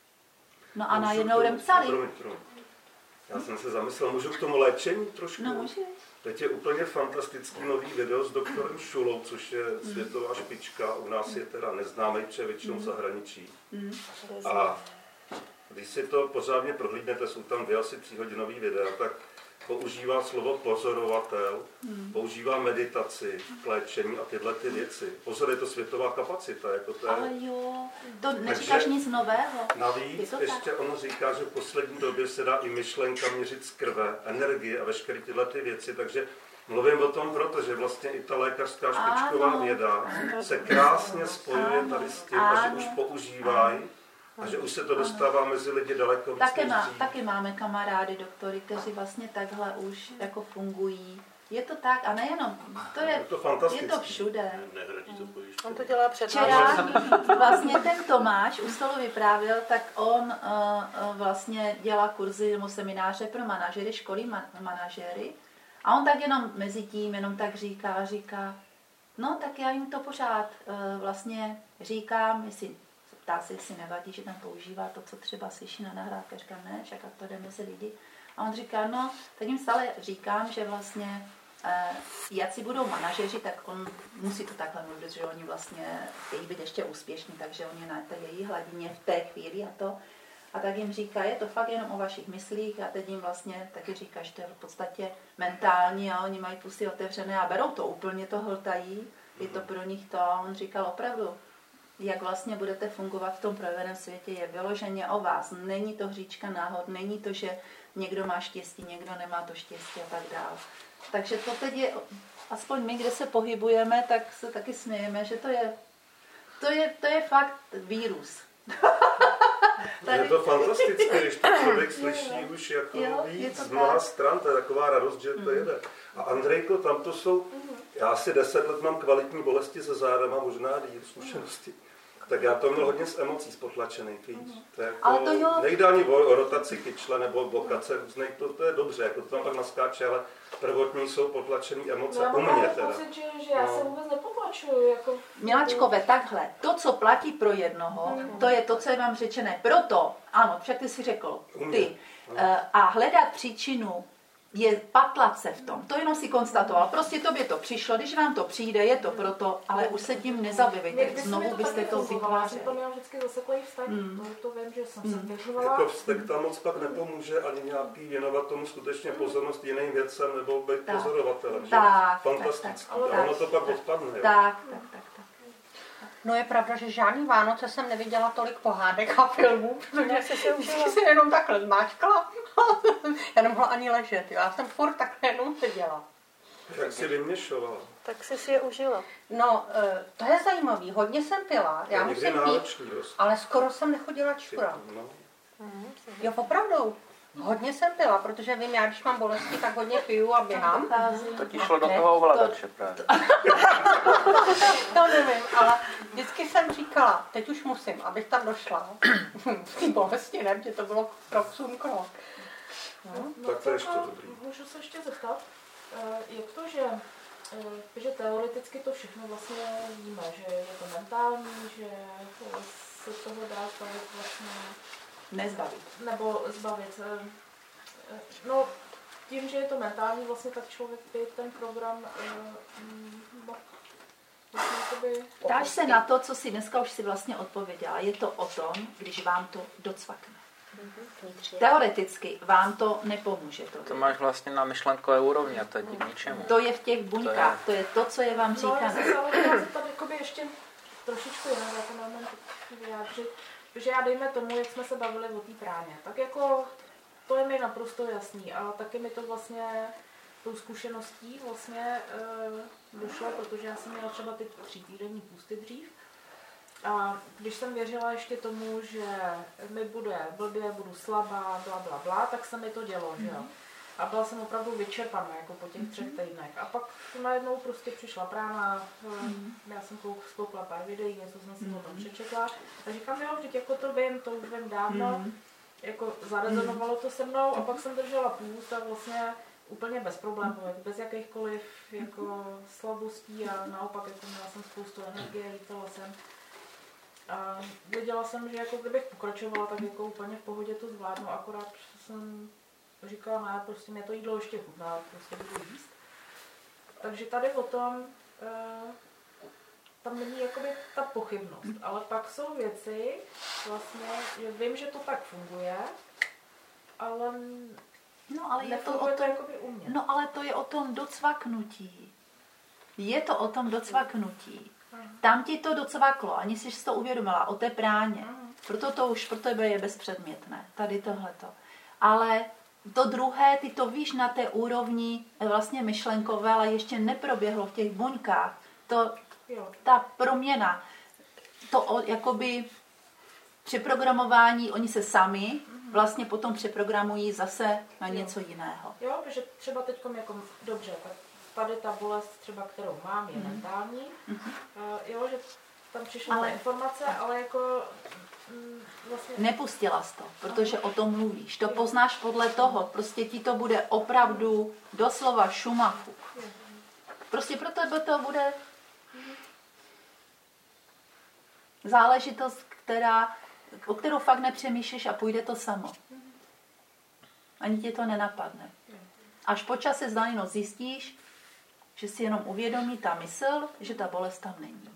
No a najednou remcali. Promiň, promiň. Já jsem se zamyslel, můžu k tomu léčení trošku? No můžeš. Teď je úplně fantastický nový video s doktorem Šulou, což je světová špička. U nás je teda neznámý, protože většinou v zahraničí. A když si to pořádně prohlídnete, jsou tam dvě asi tříhodinový videa, tak používá slovo pozorovatel, hmm. používá meditaci k léčení a tyhle ty věci. Pozor, je to světová kapacita. Jako to je... Ale jo, to neříkáš nic nového. Navíc ještě on říká, že v poslední době se dá i myšlenka měřit z krve, energie a veškeré tyhle ty věci, takže mluvím o tom proto, že vlastně i ta lékařská špičková ano. věda se krásně spojuje ano. tady s tím ano. a že už používají a že už se to dostává ano. mezi lidi daleko víc Taky, než má, dřív. taky máme kamarády, doktory, kteří vlastně takhle už jako fungují. Je to tak a nejenom, to je, je, to, je to všude. On to dělá před Včera vlastně ten Tomáš u stolu vyprávěl, tak on uh, uh, vlastně dělá kurzy nebo semináře pro manažery, školy man, manažery a on tak jenom mezi tím, jenom tak říká, říká, no tak já jim to pořád uh, vlastně říkám, jestli ptá se, jestli nevadí, že tam používá to, co třeba slyší na nahrávce, říkám, ne, však to jde mezi lidi. A on říká, no, tak jim stále říkám, že vlastně eh, jací budou manažeři, tak on musí to takhle mluvit, že oni vlastně chtějí být ještě úspěšní, takže oni na té její hladině v té chvíli a to. A tak jim říká, je to fakt jenom o vašich myslích a teď jim vlastně taky říká, že to je v podstatě mentální a oni mají pusy otevřené a berou to úplně, to hltají, je to pro nich to a on říkal opravdu, jak vlastně budete fungovat v tom projeveném světě, je vyloženě o vás. Není to hříčka náhod, není to, že někdo má štěstí, někdo nemá to štěstí a tak dále. Takže to teď je, aspoň my, kde se pohybujeme, tak se taky smějeme, že to je, to je, to je fakt vírus. Je to fantastické, když to člověk slyší už jako jo, víc z mnoha stran, to je taková radost, že to jede. A Andrejko, tam to jsou, já asi deset let mám kvalitní bolesti se zádem a možná díl zkušenosti. Tak já to měl hodně z emocí spotlačených, víš. To je jako, to jo. Nejde ani o rotaci kyčle nebo blokace různých, to, to je dobře, jako to tam pak naskáče, ale prvotní jsou potlačený emoce. Já U mě mám teda. pocit, že, že já no. se vůbec nepotlačuju. Jako... Miláčkové, takhle, to, co platí pro jednoho, mm. to je to, co je vám řečené. Proto, ano, však ty si řekl, ty, uh, a hledat příčinu je patlat se v tom. To jenom si konstatoval. Prostě tobě to přišlo, když vám to přijde, je to proto, ale už se tím nezabývejte. Znovu byste to vytvářeli. To měla vždycky zaseklý vztah. Mm. To, to vím, že jsem Mm. se věřovala. Jako vztek tam moc pak nepomůže ani nějaký věnovat tomu skutečně pozornost jiným věcem nebo být Tak. pozorovatelem. že? Tak, Fantastický. tak, A tak. ono to pak odpadne. jo. Tak, tak, tak, tak. No je pravda, že žádný Vánoce jsem neviděla tolik pohádek a filmů, protože jsi se užila. jsem jenom takhle zmáčkala. Já nemohla ani ležet, jo. Já jsem furt takhle jenom seděla. Jak jsi vyměšovala? Tak jsi si je užila. No, eh, to je zajímavý, hodně jsem pila, já Je někdy musím pít, náročný dost. ale skoro jsem nechodila čurat. No. Jo, opravdu. Hodně jsem pila, protože vím, já když mám bolesti, tak hodně piju a běhám. To ti šlo do toho ovladače právě. To nevím, ale vždycky jsem říkala, teď už musím, abych tam došla. V té bolesti, ne, že to bylo krok sum krok. No. Tak to je ještě dobrý. Můžu se ještě zeptat, eh, jak to, že, eh, že teoreticky to všechno vlastně víme, že je to mentální, že se toho dá zbavit vlastně, Nezbavit. nebo zbavit. eh, eh, No, tím, že je to mentální, vlastně tak člověk by ten program eh, mm, mohl vlastně jakoby... Ptáš se na to, co si dneska už si vlastně odpověděla. Je to o tom, když vám to docvakne. Teoreticky vám to nepomůže. To, To máš vlastně na myšlenkové úrovni a to je k ničemu. to je v těch buňkách, to je to, co je vám No, já říkané. se ale chtěla zeptat jakoby ještě trošičku jinak, já to mám vyjádřit, protože já dejme tomu, jak jsme se bavili o té práně, tak jako to je mi naprosto jasný, ale taky mi to vlastně tou zkušeností vlastně e, došlo, protože já jsem měla třeba ty tři týdenní půsty dřív. A když jsem věřila ještě tomu, že mi bude blbě, budu slabá, bla, bla, bla, tak se mi to dělo, že jo. A byla jsem opravdu vyčerpaná jako po těch třech týdnech. A pak najednou prostě přišla prána, mm. já jsem skoukla pár videí, něco jsem si mm. o tom přečetla. A říkám, jo, vždyť jako to vím, to už vím dávno. Mm. Jako zarezonovalo to se mnou a pak jsem držela půst a vlastně úplně bez problémů, bez jakýchkoliv jako slabostí a naopak jako měla jsem spoustu energie, lítala jsem. A věděla jsem, že jako kdybych pokračovala, tak jako úplně v pohodě to zvládnu, akorát jsem říkala, ne, prostě mě to jídlo ještě chutná, prostě budu jíst. Takže tady o tom, e, tam není jakoby ta pochybnost, ale pak jsou věci, vlastně, že vím, že to tak funguje, ale, No, ale je to o nefunguje to tom, jakoby u mě. no ale to je o tom docvaknutí. Je to o tom docvaknutí. Tam ti to docvaklo, ani jsi to uvědomila o té práně. Proto to už pro tebe je bezpředmětné, tady tohleto. Ale to druhé, ty to víš na té úrovni vlastně myšlenkové, ale ještě neproběhlo v těch buňkách. To, ta proměna, to o, jakoby přeprogramování, oni se sami vlastně potom přeprogramují zase na něco jiného. Jo, protože třeba teď jako dobře, tak tady ta bolest třeba, kterou mám, je mm. mentální. Mm. Uh, jo, že tam přišla ale, ta informace, ale jako mm, vlastně... Nepustila jsi to, protože o tom mluvíš. To poznáš podle toho. Prostě ti to bude opravdu doslova šumafu. Prostě pro tebe to bude záležitost, která, o kterou fakt nepřemýšlíš a půjde to samo. Ani ti to nenapadne. Až po čase zdaněno zjistíš, že si jenom uvědomí ta mysl, že ta bolest tam není.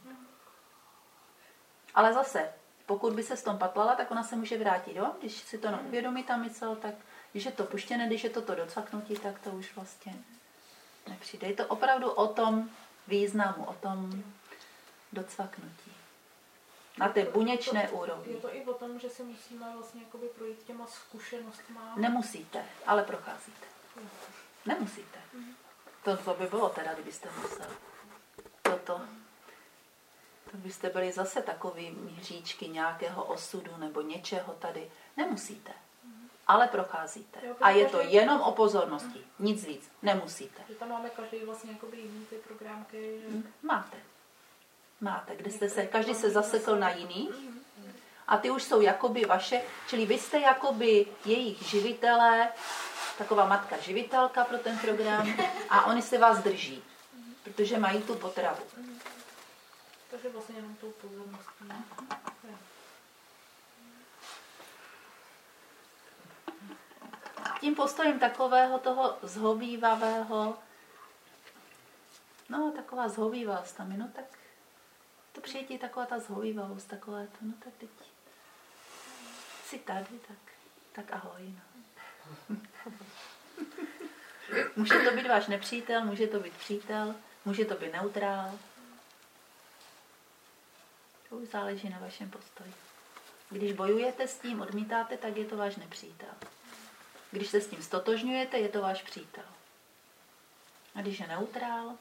Ale zase, pokud by se s tom patlala, tak ona se může vrátit. Jo? Když si to jenom uvědomí ta mysl, tak když je to puštěné, když je to to docvaknutí, tak to už vlastně nepřijde. Je to opravdu o tom významu, o tom docvaknutí. Na té buněčné úrovni. Je to i o tom, že si musíme vlastně jakoby projít těma zkušenostma. Nemusíte, ale procházíte. Nemusíte. To, to by bylo teda, kdybyste museli. Toto. To byste byli zase takový hříčky nějakého osudu nebo něčeho tady. Nemusíte. Ale procházíte. A je to jenom o pozornosti. Nic víc. Nemusíte. Že tam máme každý vlastně jakoby jiný ty programky. Že... Máte. Máte. Kde jste se, každý se zasekl na jiný. A ty už jsou jakoby vaše, čili vy jste jakoby jejich živitelé, taková matka živitelka pro ten program a oni se vás drží, protože mají tu potravu. Takže vlastně jenom tou pozorností. tím postojem takového toho zhovívavého, no taková zhovívavost tam, no tak to přijetí taková ta zhovívavost, taková to, no tak teď jsi tady, tak, tak ahoj, no. Může to být váš nepřítel, může to být přítel, může to být neutrál. To už záleží na vašem postoji. Když bojujete s tím, odmítáte, tak je to váš nepřítel. Když se s tím stotožňujete, je to váš přítel. A když je neutrál?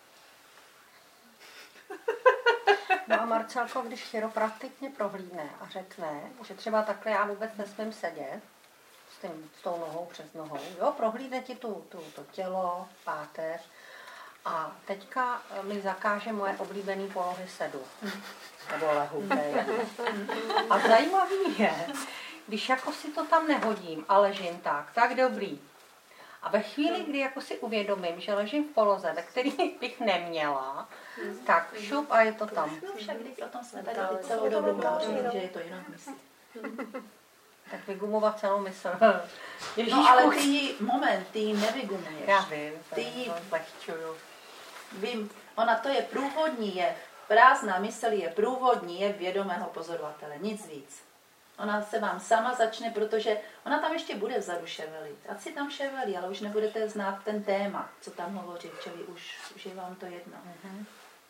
No a Marcelko, když chiropraktik mě prohlídne a řekne, že třeba takhle já vůbec nesmím sedět, s, tím, s tou nohou přes nohou, jo, prohlídne ti tu, tu, to tělo, páteř a teďka mi zakáže moje oblíbené polohy sedu. Nebo lehu, to je jedno. A zajímavý je, když jako si to tam nehodím a ležím tak, tak dobrý. A ve chvíli, kdy jako si uvědomím, že ležím v poloze, ve který bych neměla, tak šup a je to tam. No však když o tom jsme tady celou dobu mluvili, že je to jenom mysl. Tak vygumovat celou mysl. No ale ty ji, moment, ty ji nevygumuješ. Já vím, ty ji lehčuju. Vím, ona to je průvodní jev. Prázdná mysl je průvodní jev vědomého pozorovatele, nic víc. Ona se vám sama začne, protože ona tam ještě bude vzadu ševelit. Ať si tam ševelí, ale už nebudete znát ten téma, co tam hovoří, čili už, už je vám to jedno. Mm-hmm.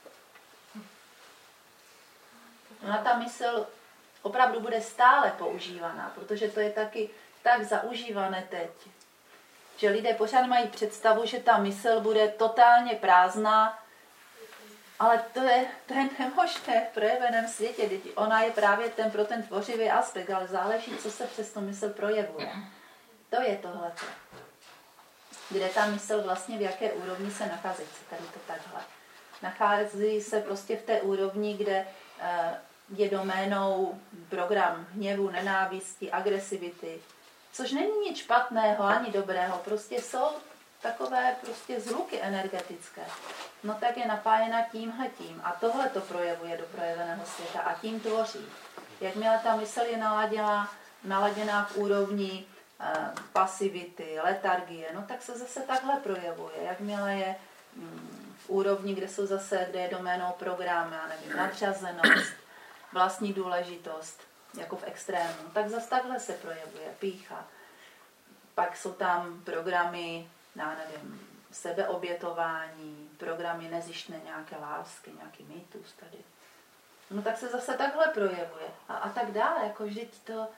Ona ta mysl opravdu bude stále používaná, protože to je taky tak zaužívané teď, že lidé pořád mají představu, že ta mysl bude totálně prázdná, ale to je, to je nemožné v projeveném světě. Ona je právě ten pro ten tvořivý aspekt, ale záleží, co se přes tu mysl projevuje. To je tohleto. Kde ta mysl vlastně v jaké úrovni se nachází. Tady to takhle. Nachází se prostě v té úrovni, kde je doménou program hněvu, nenávisti, agresivity, což není nic špatného ani dobrého. Prostě jsou takové prostě zhluky energetické. No tak je napájena tímhletím a tohle to projevuje do projeveného světa a tím tvoří. Jakmile ta mysl je naladěná, naladěná v úrovni eh, pasivity, letargie, no tak se zase takhle projevuje. Jakmile je mm, v úrovni, kde jsou zase, kde je doménou program, já nevím, nadřazenost, vlastní důležitost, jako v extrému, tak zase takhle se projevuje pýcha. Pak jsou tam programy, já nevím, sebeobětování, programy nezištné nějaké lásky, nějaký mýtus tady. No tak se zase takhle projevuje. A, a tak dále, jako vždyť to...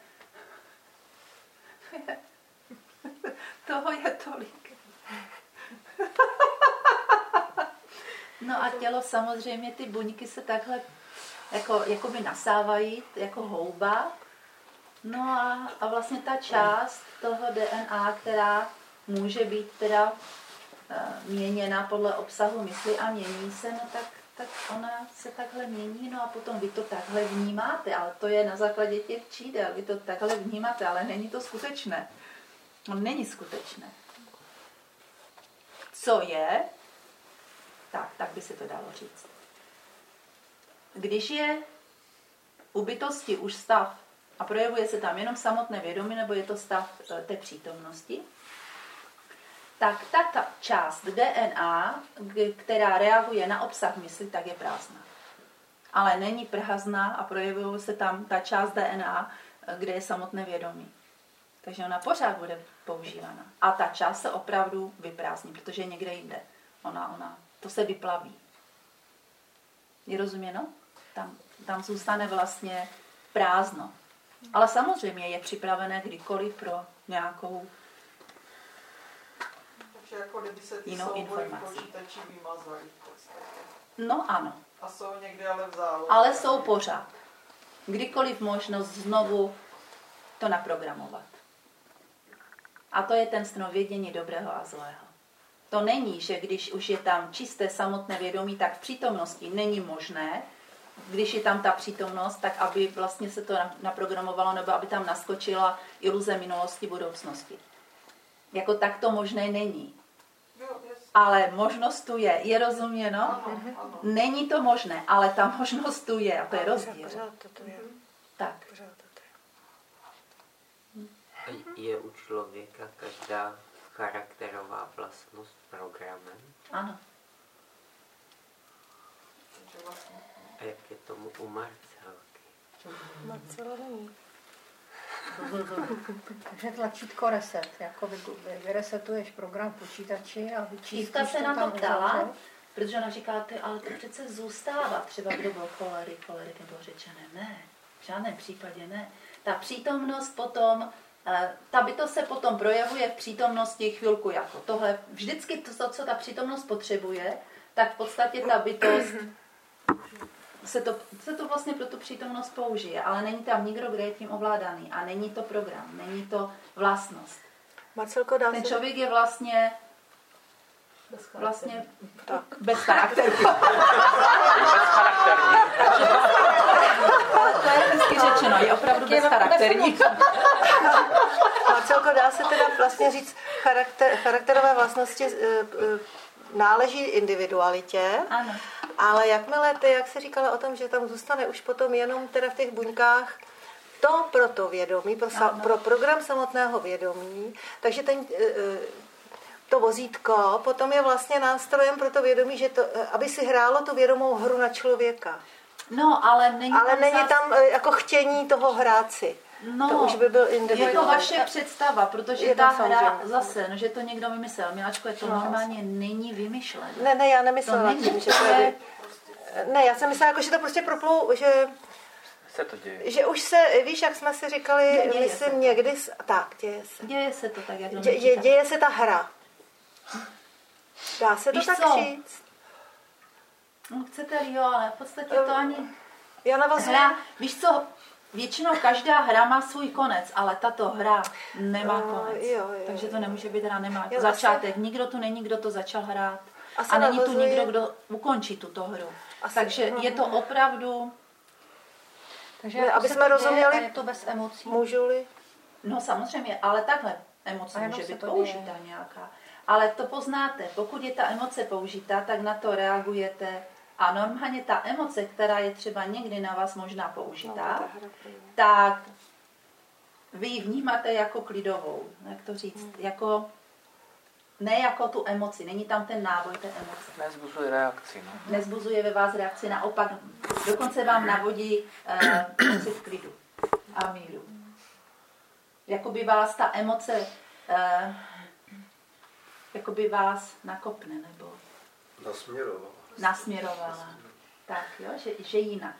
Toho je tolik. No a tělo samozřejmě, ty buňky se takhle jako, jakoby nasávají, jako houba. No a, a vlastně ta část toho D N A, která může být teda měněna podle obsahu mysli a mění se, no tak, tak ona se takhle mění, no a potom vy to takhle vnímáte, ale to je na základě těch čídel, vy to takhle vnímáte, ale není to skutečné. No není skutečné. Co je? Tak, tak by se to dalo říct. Když je u bytosti už stav a projevuje se tam jenom samotné vědomí, nebo je to stav té přítomnosti, tak ta, ta část D N A, která reaguje na obsah mysli, tak je prázdná. Ale není prázdná a projevuje se tam ta část D N A, kde je samotné vědomí. Takže ona pořád bude používána. A ta část se opravdu vyprázdní, protože je někde jinde. Ona, ona, to se vyplaví. Je rozuměno? Tam, tam zůstane vlastně prázdno. Ale samozřejmě je připravené kdykoliv pro nějakou jako kdyby se ty jinou soubory informaci. počítači vymazaly. No ano. A jsou někdy ale v záloze. Ale jsou pořád. Kdykoliv možnost znovu to naprogramovat. A to je ten stanovědění dobrého a zlého. To není, že když už je tam čisté samotné vědomí, tak v přítomnosti není možné, když je tam ta přítomnost, tak aby vlastně se to naprogramovalo, nebo aby tam naskočila iluze minulosti, budoucnosti. Jako tak to možné není. Ale možnost tu je. Je rozuměno? Ano, ano. Není to možné, ale ta možnost tu je. A to je rozdíl. Pořád to je. Tak. Pořád to je. Je u člověka každá charakterová vlastnost programem? Ano. A jak je tomu u Marcelky? Marcela není. Takže tlačítko reset, jako vy, vy resetuješ program v počítači a vyčístíš Jitka se to na to tam ptala, uzavřeš. protože ona říkala, ty, ale to přece zůstává, třeba kdo byl cholerik, cholerik bylo řečené, ne, v žádném případě ne. Ta přítomnost potom, ta bytost se potom projevuje v přítomnosti chvilku jako tohle. Vždycky to, co ta přítomnost potřebuje, tak v podstatě ta bytost se to, se to vlastně pro tu přítomnost použije, ale není tam nikdo, kdo je tím ovládaný a není to program, není to vlastnost. Marcelko, dá Ten se... člověk je vlastně Bez vlastně tak. bez charakteru. Bez charakterní. Ale to je hezky řečeno, je opravdu bez charakterní. Marcelko, dá se teda vlastně říct, charakter, charakterové vlastnosti e, e, náleží individualitě, ano. Ale jakmile ty, jak jsi říkala o tom, že tam zůstane už potom jenom teda v těch buňkách to pro to vědomí, pro, sa, pro program samotného vědomí, takže ten, to vozítko potom je vlastně nástrojem pro to vědomí, že to, aby si hrálo tu vědomou hru na člověka. No, ale není ale tam, není zas... tam jako chtění toho hrát si. No, to už by byl individuální. je to vaše představa, protože je ta hra samozřejmě. Zase, no, že to někdo vymyslel. Miláčko, je to no, normálně není vymyšlené. Ne, ne, já nemyslela tím, že to je... Ne, já jsem myslela, jako, že to prostě proplou, že... Se to děje. Že už se, víš, jak jsme si říkali, děje myslím se někdy... Tak, děje se. Děje se to tak, jak Dě, dě, děje se ta hra. Dá se to víš tak co? říct? No, chcete-li jo, ale v podstatě to ani... Já navazuji... Hra, víš co, většinou každá hra má svůj konec, ale tato hra nemá konec. Uh, jo, jo, takže to nemůže být hra, nemá jo, začátek. asi... Nikdo tu není, kdo to začal hrát. Asi a není navazuji... tu nikdo, kdo ukončí tuto hru. Asi... Takže je to opravdu... Takže ne, aby jsme rozuměli, je to bez emocí. Můžu-li? No samozřejmě, ale takhle. Emoce může být použita nějaká. Ale to poznáte. Pokud je ta emoce použita, tak na to reagujete. A normálně ta emoce, která je třeba někdy na vás možná použitá, no, tak vy ji vnímáte jako klidovou. Jak to říct? Hmm. Jako, ne jako tu emoci. Není tam ten náboj té emoce. Nezbuzuje reakci. No. Nezbuzuje ve vás reakci. Naopak dokonce vám navodí eh, pocit klidu a míru. Jakoby vás ta emoce eh, jakoby vás nakopne nebo nasměrovala. Nasměrovala. Tak jo, že, že jinak.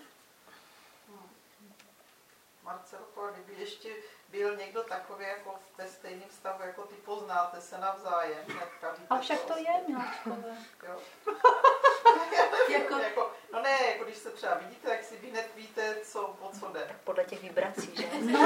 Marcelko, kdyby ještě byl někdo takový jako ve stejném stavu, jako ty poznáte se navzájem. A však to je, Miláčkové. Jo. jako... jako, no ne, jako když se třeba vidíte, tak si vy hned víte, co, o co jde. Podle těch vibrací, že? No,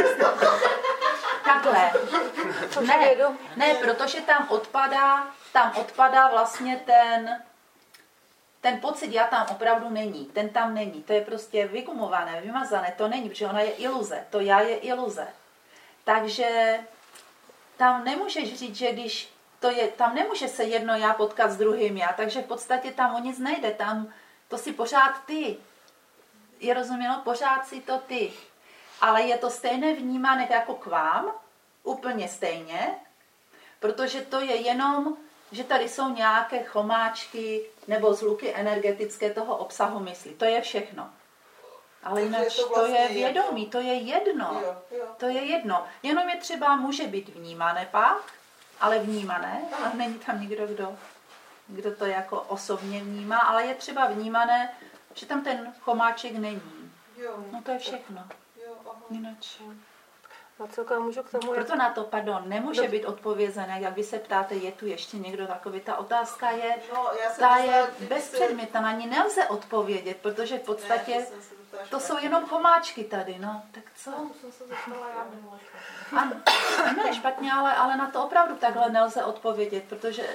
takhle. Ne, ne, protože tam odpadá, tam odpadá vlastně ten, ten pocit já tam opravdu není. Ten tam není. To je prostě vygumované, vymazané. To není, protože ona je iluze. To já je iluze. Takže tam nemůžeš říct, že když to je, tam nemůže se jedno já potkat s druhým já, takže v podstatě tam o nic nejde. Tam to si pořád ty. Je rozuměno? Pořád si to ty. Ale je to stejné vnímané jako k vám, úplně stejně, protože to je jenom, že tady jsou nějaké chomáčky nebo zluky energetické toho obsahu mysli. To je všechno. Ale jinak to, vlastně to je vědomí, to je jedno. Jo, jo. To je jedno. Jenom je třeba, může být vnímané pak, ale vnímané, a není tam nikdo, kdo, kdo to jako osobně vnímá, ale je třeba vnímané, že tam ten chomáček není. Jo. No to je všechno. Jo, aha. Jinak. Marcelka, můžu k tomu... Proto na to, pardon, nemůže no. být odpovězené, jak vy se ptáte, je tu ještě někdo takový. Ta otázka je, no, ta je bezpředmětná, ani nelze odpovědět, protože v podstatě ne, to, to jsou jenom chomáčky tady, no, tak co? No, jsem se zeptala, já nemohla špatně. Ano, ne špatně, ale, ale na to opravdu takhle nelze odpovědět, protože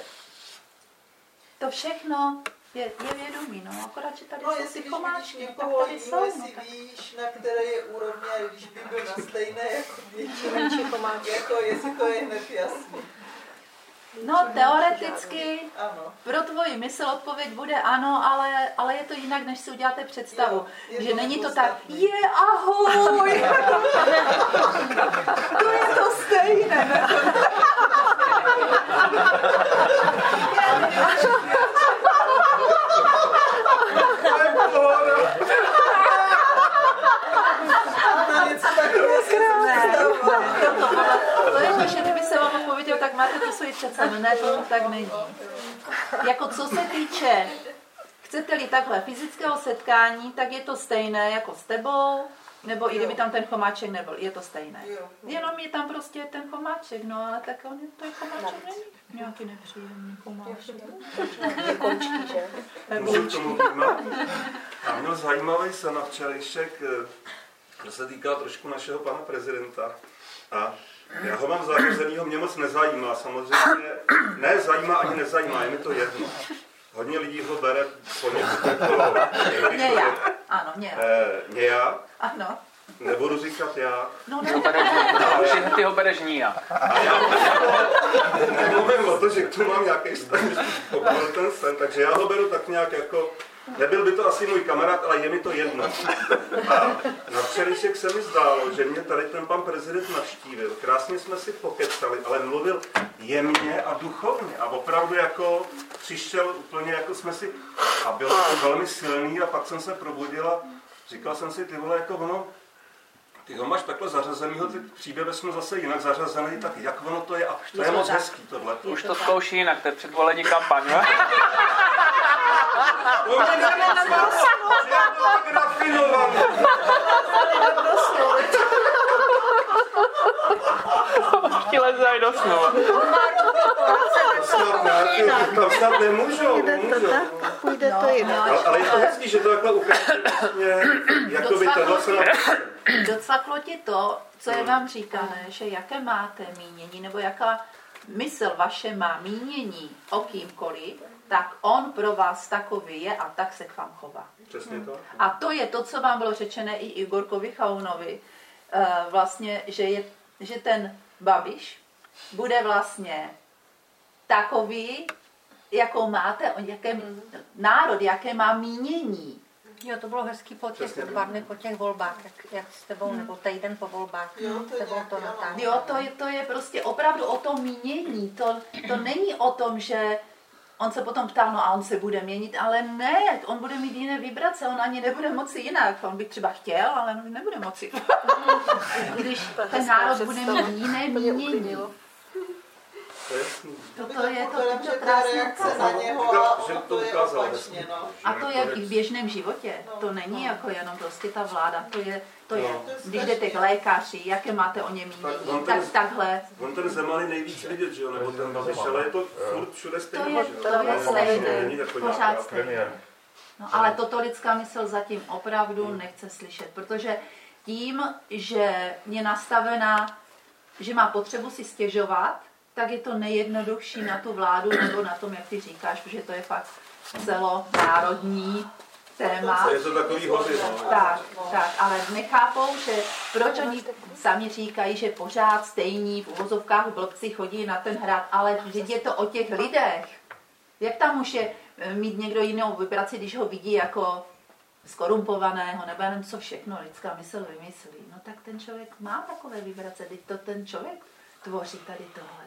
to všechno je, je vědomí, no, akorát, že tady no, jsou jestli ty chomáčky, když tak někoho tady jsou, jestli no, tak... víš, na které je úrovně, když by byl na stejné jako větší chomáčky, jako jestli to je hned jasný. No, teoreticky ano. Pro tvoji mysl odpověď bude ano, ale, ale je to jinak, než si uděláte představu. Jo, je že to není to tak, je ahoj! To je to přece, ne, to tak není. Jako co se týče, chcete-li takhle fyzického setkání, tak je to stejné jako s tebou, nebo i kdyby tam ten chomáček nebyl, je to stejné. Jenom je tam prostě ten chomáček, no ale tak on je to je chomáček není. Nějaký nepříjemný chomáček. Končí, že? Můžu k tomu vnímat? A měl zajímavý sen na včerejšek, to se týká trošku našeho pana prezidenta. A já ho mám zařazenýho, mě moc nezajímá, samozřejmě. Ne, zajímá ani nezajímá, je mi to jedno. Hodně lidí ho bere po něm. Nějak, ano, nějak. Eh, nějak. Ano. Nebudu říkat já. No, Ty ho bereš, ale... ty ho bereš nijak. A já nemluvím o to, že k tomu mám nějaký vztah, pokud ten sen, takže já ho beru tak nějak jako, nebyl by to asi můj kamarád, ale je mi to jedno. A na včerejšek se mi zdálo, že mě tady ten pan prezident navštívil. Krásně jsme si pokecali, ale mluvil jemně a duchovně. A opravdu jako přišel úplně jako jsme si, a bylo to velmi silný a pak jsem se probudil a říkal jsem si, ty vole, jako ono, ty ho máš takhle zařazenýho, ty příběhy jsme zase jinak zařazený, tak jak ono to je, a to je moc hezký tohle. Už to zkouší jinak, to je předvolení kampaň, ne? No, ne, ne, ne, ne, já to tak rafinovaný. Ti lezají do snu. Tam snad nemůžou, nemůžou. Půjde to jinak. Ale, ale je to hezký, že to takhle ukáže vlastně, jakoby tohle se na... Docvaklo ti to, co je vám říkané, že jaké máte mínění, nebo jaká mysl vaše má mínění o kýmkoliv, tak on pro vás takový je a tak se k vám chová. Přesně to. A to je to, co vám bylo řečené i Igorkovi Chaunovi, vlastně, že, je, že ten Babiš bude vlastně takový, jakou máte, jaký národ, jaké má mínění. Jo, to bylo hezký po těch dva dny po těch volbách, jak, jak s tebou, hmm. nebo týden po volbách, jo, to tebou to natáhne. Jo, to je, to je prostě opravdu o tom mínění. To, to není o tom, že on se potom ptal, no a on se bude měnit, ale ne, on bude mít jiné vibrace, on ani nebude moci jinak. On by třeba chtěl, ale on nebude moci. Když ten národ bude mít jiné mínění. Toto je to, to krásné na něho a to je opačně, no. A to je i v běžném životě. To není jako jenom prostě ta vláda, to je, to je, když jdete k lékaři, jaké máte o něm mínění, tak takhle. On ten Zeman je nejvíc vidět, že jo, nebo ten Babiš, ale je to furt všude stejné. To je, to je stejné, pořád stejné. No ale toto lidská mysl zatím opravdu nechce slyšet, protože tím, že je nastavená, že má potřebu si stěžovat, tak je to nejjednodušší na tu vládu, nebo na tom, jak ty říkáš, protože to je fakt celonárodní téma. Je to takový hody, no. Tak, tak, ale nechápou, že proč oni sami říkají, že pořád stejní v uvozovkách blbci chodí na ten hrad, ale vždyť je to o těch lidech. Jak tam může mít někdo jinou vibraci, když ho vidí jako skorumpovaného, nebo jenom co všechno lidská mysl vymyslí. No tak ten člověk má takové vibrace, teď to ten člověk tvoří tady tohle.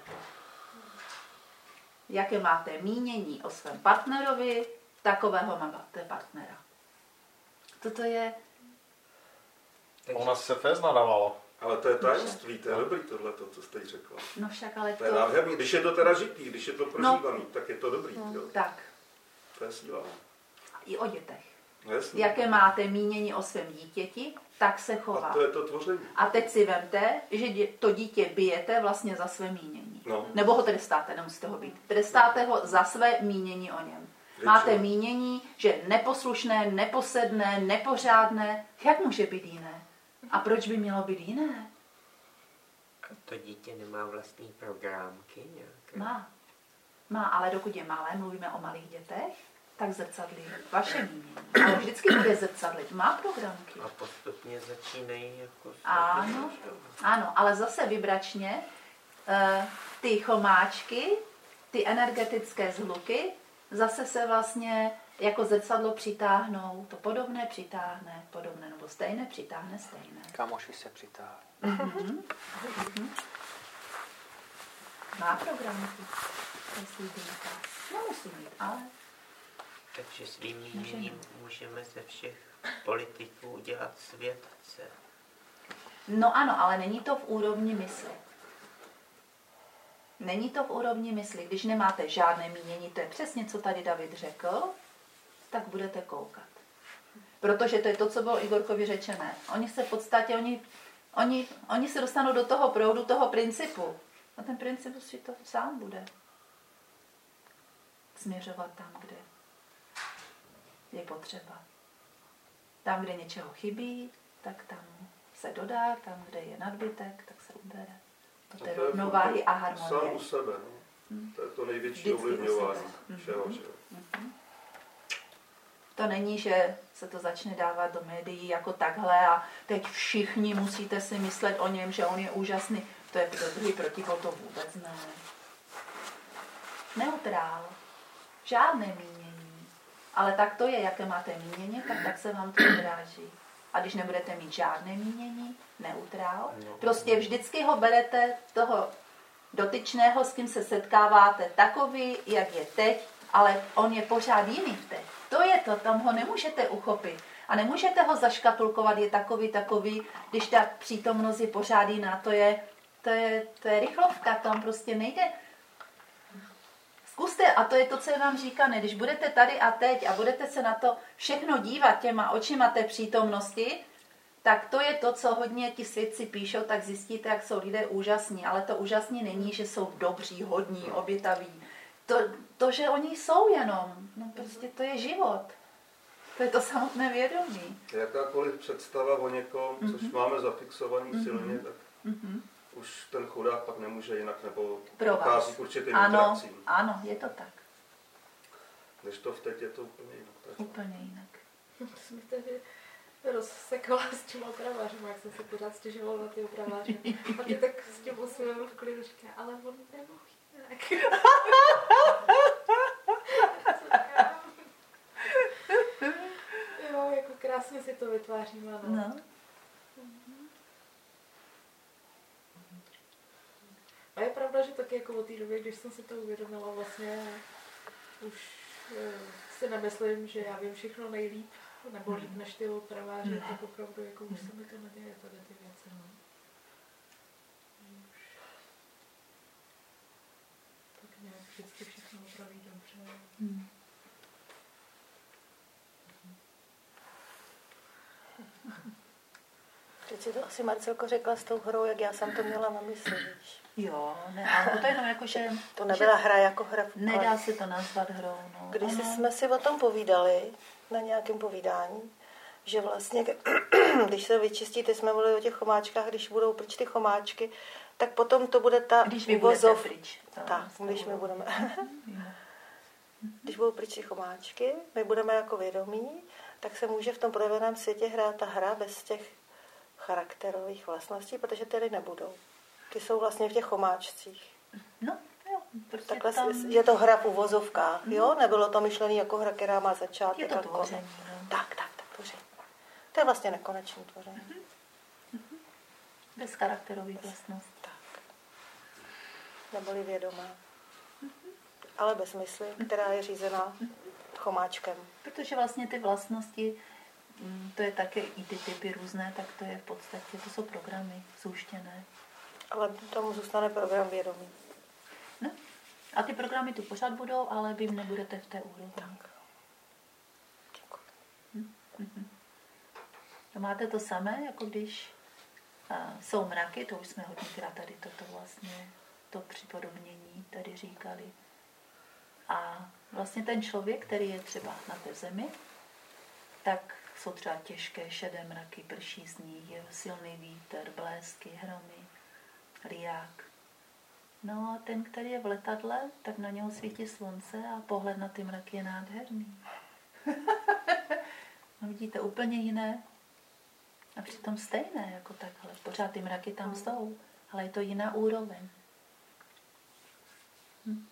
Jaké máte mínění o svém partnerovi, takového máte partnera. Toto je... Ona se fez nadávalo. Ale to je tajemství, to je dobrý tohleto, co jste jí řekla. No však ale to... je to... nádherný, když je to teda žitý, když je to prožívaný, no. Tak je to dobrý. No, jo. tak. To je síla. I o dětech. Jasný. Jaké máte mínění o svém dítěti, tak se chová. A to je to tvoření. A teď si vemte, že to dítě bijete vlastně za své mínění. No. Nebo ho trestáte, nemusíte ho být. Trestáte ho za své mínění o něm. Máte mínění, že neposlušné, neposedné, nepořádné. Jak může být jiné? A proč by mělo být jiné? To dítě nemá vlastní programky nějaké? Má. Má, ale dokud je malé, mluvíme o malých dětech, tak zrcadlí vaše mínění. Ale vždycky bude zrcadlit. Má programky. A postupně začínají jako... Ano, ano, ale zase vibračně uh, ty chomáčky, ty energetické zhluky, zase se vlastně jako zrcadlo přitáhnou, to podobné přitáhne podobné, nebo stejné přitáhne stejné. Kamoši se přitáhne. Mm-hmm. Mm-hmm. Má programky. Nemusí mít, ale... Takže svým míněním můžeme ze všech politiků udělat světce. No ano, ale není to v úrovni mysli. Není to v úrovni mysli. Když nemáte žádné mínění, to je přesně, co tady David řekl, tak budete koukat. Protože to je to, co bylo Igorkovi řečené. Oni se v podstatě, oni, oni, oni se dostanou do toho proudu, toho principu. A ten princip si to sám bude směřovat tam, kde je potřeba. Tam, kde něčeho chybí, tak tam se dodá, tam, kde je nadbytek, tak se ubere. To je rovnováhy a harmonie. Sám u sebe, no. Hmm. To je to největší ovlivňování všeho, mm-hmm. Mm-hmm. To není, že se to začne dávat do médií jako takhle a teď všichni musíte si myslet o něm, že on je úžasný. To je pro druhý protipol, to vůbec ne. Neutrál. Žádné mínění. Ale tak to je, jaké máte mínění, tak, tak se vám to odráží. A když nebudete mít žádné mínění, neutrál, prostě vždycky ho berete toho dotyčného, s kým se setkáváte, takový, jak je teď, ale on je pořád jiný teď. To je to, tam ho nemůžete uchopit. A nemůžete ho zaškatulkovat, je takový, takový, když ta přítomnost je pořád jiná. To je, to je, to je rychlovka, tam prostě nejde. Zkuste, a to je to, co je vám říkané, když budete tady a teď a budete se na to všechno dívat těma očima té přítomnosti, tak to je to, co hodně ti svědci píšou, tak zjistíte, jak jsou lidé úžasní. Ale to úžasní není, že jsou dobří, hodní, obětaví. To, to, že oni jsou jenom, no prostě to je život. To je to samotné vědomí. Jakákoliv představa o někom, mm-hmm. což máme zafixovaný mm-hmm. silně, tak mm-hmm. už ten chudák pak nemůže jinak, nebo dochází k určitým interakcím. Ano, je to tak. Když to v teď je to úplně jinak. Tak. Úplně jinak. To jsem tehdy rozsekala s těma opravářima, jak jsem se pořád stěžovala na ty opraváře. A ty tak s tím usměvem v klidu říká, ale on nemohl jinak. Jo, jako krásně si to vytváříme. No. no. A je pravda, že taky jako od té doby, když jsem si to uvědomila, vlastně už je, si nemyslím, že já vím všechno nejlíp, nebo líp než ty opraváři, mm. tak opravdu jako už se mi to neděje, tady ty věci. No. Už tak nějak vždycky všechno opraví dobře. Mm. Teď si to asi Marcelko řekla s tou hrou, jak já jsem to měla na mysli, víš. Jo, ne, ale to jenom jako, že... To nebyla hra jako hra. Nedá ale... se to nazvat hrou, no. Když ano. jsme si o tom povídali, na nějakém povídání, že vlastně, když se vyčistí, teď jsme mluvili o těch chomáčkách, když budou pryč ty chomáčky, tak potom to bude ta když vy budete pryč. Tak, když my budeme... Když budou pryč ty chomáčky, my budeme jako vědomí, tak se může v tom projeveném světě hrát ta hra bez těch charakterových vlastností, protože tedy nebudou. Ty jsou vlastně v těch chomáčcích. No, jo. Prostě takhle tam... je to hra v uvozovkách, mm. jo? Nebylo to myšlené jako hra, která má začátek. Je to tvoření. No. Tak, tak, tak, tvoření. To je vlastně nekonečný tvoření. Mm-hmm. Bez charakterových vlastností. Tak. Neboli vědomá. Mm-hmm. Ale bez mysli, která je řízená mm-hmm. chomáčkem. Protože vlastně ty vlastnosti, to je také i ty typy různé, tak to je v podstatě, to jsou programy zúštěné. Ale tomu zůstane program vědomí. No. A ty programy tu pořád budou, ale vy nebudete v té úrovni. Tak. Děkuji. Mm-hmm. To máte to samé, jako když a, jsou mraky, to už jsme hodněkrát tady toto vlastně, to připodobnění tady říkali. A vlastně ten člověk, který je třeba na té zemi, tak jsou třeba těžké šedé mraky, prší sníh, je silný vítr, blésky, hromy, riák. No a ten, který je v letadle, tak na něho svítí slunce a pohled na ty mraky je nádherný. No vidíte, úplně jiné a přitom stejné jako takhle. Pořád ty mraky tam jsou, ale je to jiná úroveň. Hm.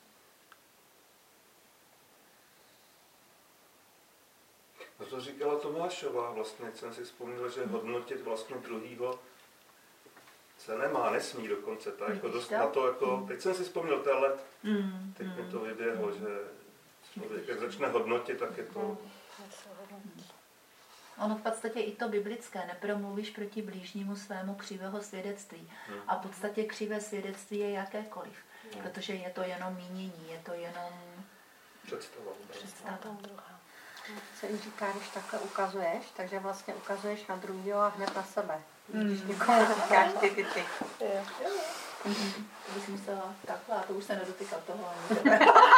No to říkala Tomášová, vlastně jsem si vzpomněl, že hodnotit vlastně druhýho se nemá, nesmí dokonce, tak jako dost na to, jako, teď jsem si vzpomněl ten let, mm, teď mm, mi to vyběhlo, že člověk, jak začne hodnotit, tak je to... Ono v podstatě i to biblické, nepromluvíš proti blížnímu svému křivého svědectví. Hmm. A v podstatě křivé svědectví je jakékoliv, hmm. protože je to jenom mínění, je to jenom představa. představa. Se jim říká, když takhle ukazuješ, takže vlastně ukazuješ na druhého a hned na sebe. Hmm. Když někomu říkáš ty, ty, ty. Je. Mm-hmm. To bys musela takhle, a to už se nedotýkal toho ani tebe.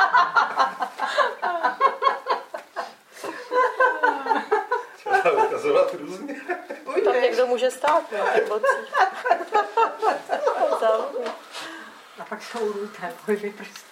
Třeba ukazovat různě. Tam někdo může stát na těch bocích. A pak jsou různé pohyby prostě.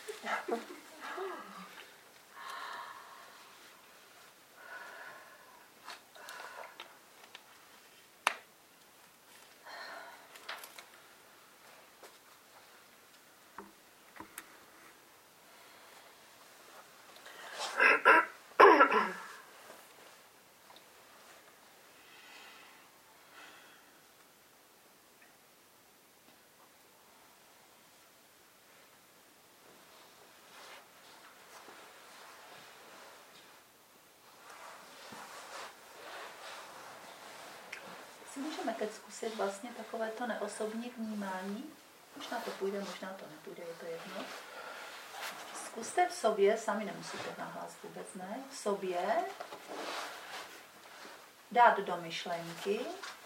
Si můžeme teď zkusit vlastně takové to neosobní vnímání. Možná to půjde, možná to nepůjde, je to jedno. Zkuste v sobě, sami nemusíte nahlas vůbec, ne? V sobě dát do myšlenky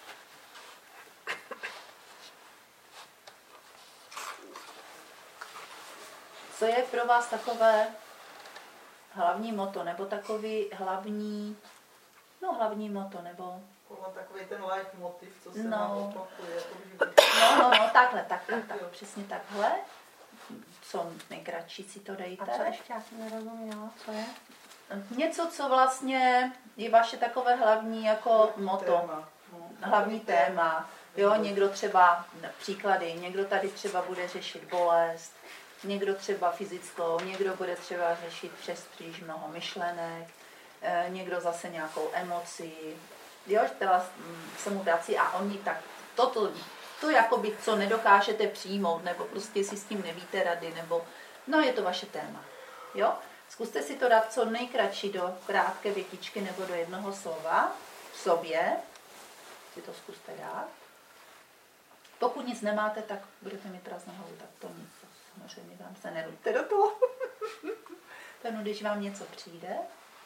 co je pro vás takové hlavní moto, nebo takový hlavní, no hlavní moto, nebo takový ten life motiv, co se no. nám opakuje. No, no, no, takhle, takhle, tak, přesně takhle. Co nejkratší si to dejte. A co ještě, já jsem nerozuměla, co je? Něco, co vlastně je vaše takové hlavní jako moto. Téma. Hlavní téma. Jo, někdo třeba, příklady, někdo tady třeba bude řešit bolest, někdo třeba fyzickou, někdo bude třeba řešit přes příliš mnoho myšlenek, někdo zase nějakou emoci. Jo, teda se mu vrací a oni tak toto, to jakoby, co nedokážete přijmout, nebo prostě si s tím nevíte rady, nebo no je to vaše téma. Jo? Zkuste si to dát co nejkratší do krátké větičky nebo do jednoho slova v sobě. Si to zkuste dát. Pokud nic nemáte, tak budete mít prázdnou hlavu, tak to nic. Samozřejmě vám se nenuďte do toho. Penu, když vám něco přijde.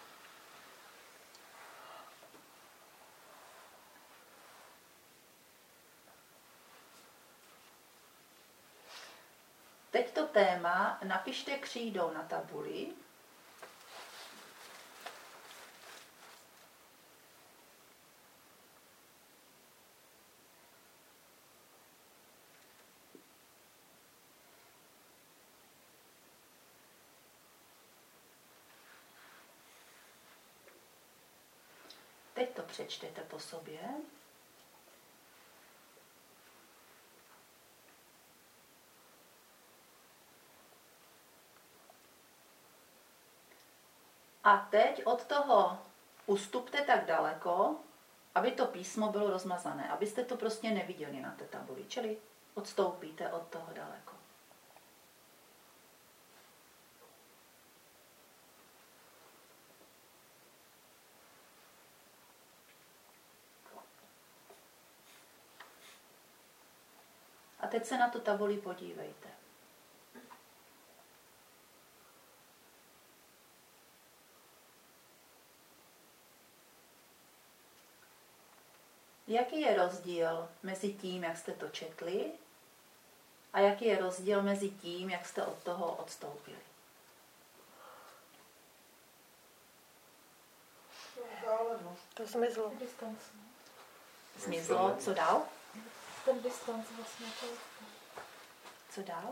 Teď to téma napište křídou na tabuli. Teď to přečtěte po sobě. A teď od toho ustupte tak daleko, aby to písmo bylo rozmazané, abyste to prostě neviděli na té tabuli, čili odstoupíte od toho daleko. A teď se na tu tabuli podívejte. Jaký je rozdíl mezi tím, jak jste to četli, a jaký je rozdíl mezi tím, jak jste od toho odstoupili? To zmizlo. Zmizlo, co dál? Ten distanc vlastně. To... Co dál?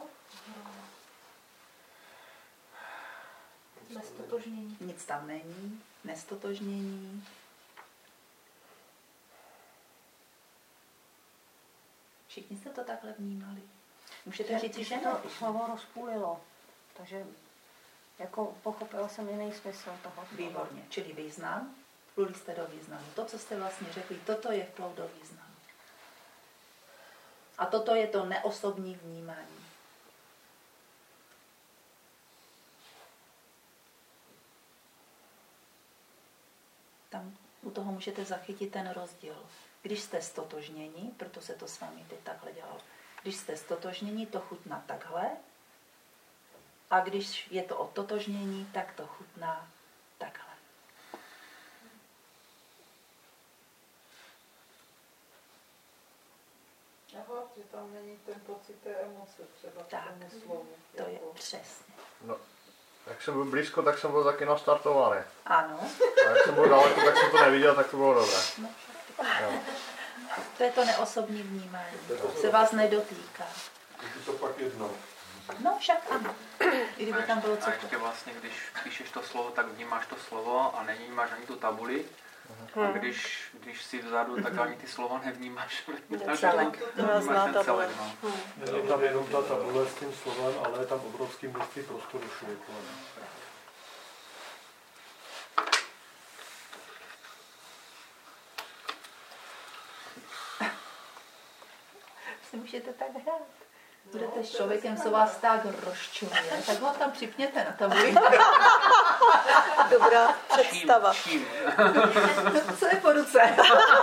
Nestotožnění. Nic tam není. Nestotožnění. Všichni jste to takhle vnímali. Můžete říct, že to slovo rozpůlilo. Takže jako pochopila jsem jiný smysl toho. Výborně. Čili význam. Vpluli jste do významu. To, co jste vlastně řekli, toto je vplout do významu. A toto je to neosobní vnímání. Tam u toho můžete zachytit ten rozdíl. Když jste stotožnění, proto se to s vámi teď takhle dělalo, když jste stotožnění, to chutná takhle, a když je to odtotožnění, tak to chutná takhle. Aha, že tam není ten pocit té emoce třeba k tomu slovu. To je přesně. No, jak jsem byl blízko, tak jsem byl taky nastartovaný. Ano. A jak jsem byl daleko, tak jsem to neviděl, tak to bylo dobré. No, jo. To je to neosobní vnímání. Se vás nedotýká. Je to pak jedno. No však ano. I kdyby tam bylo A cokoliv. ještě vlastně, když píšeš to slovo, tak vnímáš to slovo a nevnímáš ani tu tabuli. A když, když jsi vzadu, tak ani ty slova nevnímáš. Vnímáš ten celek. No. Není tam jenom ta tabule s tím slovem, ale je tam obrovský množství prostoru všude kolem. Si můžete tak hrát. Budete s člověkem, co vás tak rozčiluje, tak ho tam připněte na tabuli. Dobrá představa. Čím? Co je po ruce?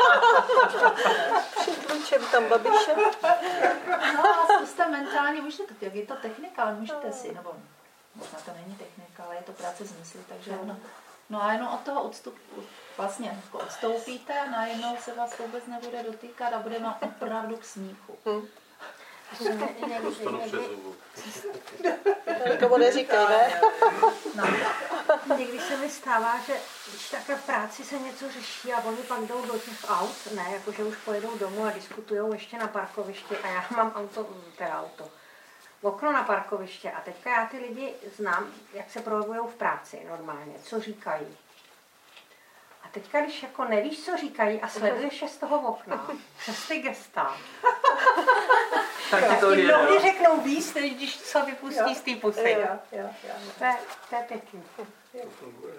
Přitlučem tam babiše. No a zkuste mentálně, můžete, jak je to technika, ale můžete si, nebo možná to není technika, ale je to práce s myslí, takže ono. No a jenom od toho odstup, vlastně jako odstoupíte a najednou se vás vůbec nebude dotýkat a bude vám opravdu k smíchu. Hmm. Dostanu přes zubu. Nikomu neříkej, ne? No. Někdy se mi stává, že když takhle v práci se něco řeší a oni pak jdou do těch aut, ne, jakože už pojedou domů a diskutujou ještě na parkovišti a já mám auto, teda auto, okno na parkoviště a teďka já ty lidi znám, jak se projevují v práci normálně, co říkají. A teďka, když jako nevíš, co říkají a sleduješ je z toho okna, přes ty gesta, Tak to ti mnohdy řeknou víc, než když co vypustí z té pusy. Jo, jo, jo. To je, to je pěkný. To funguje.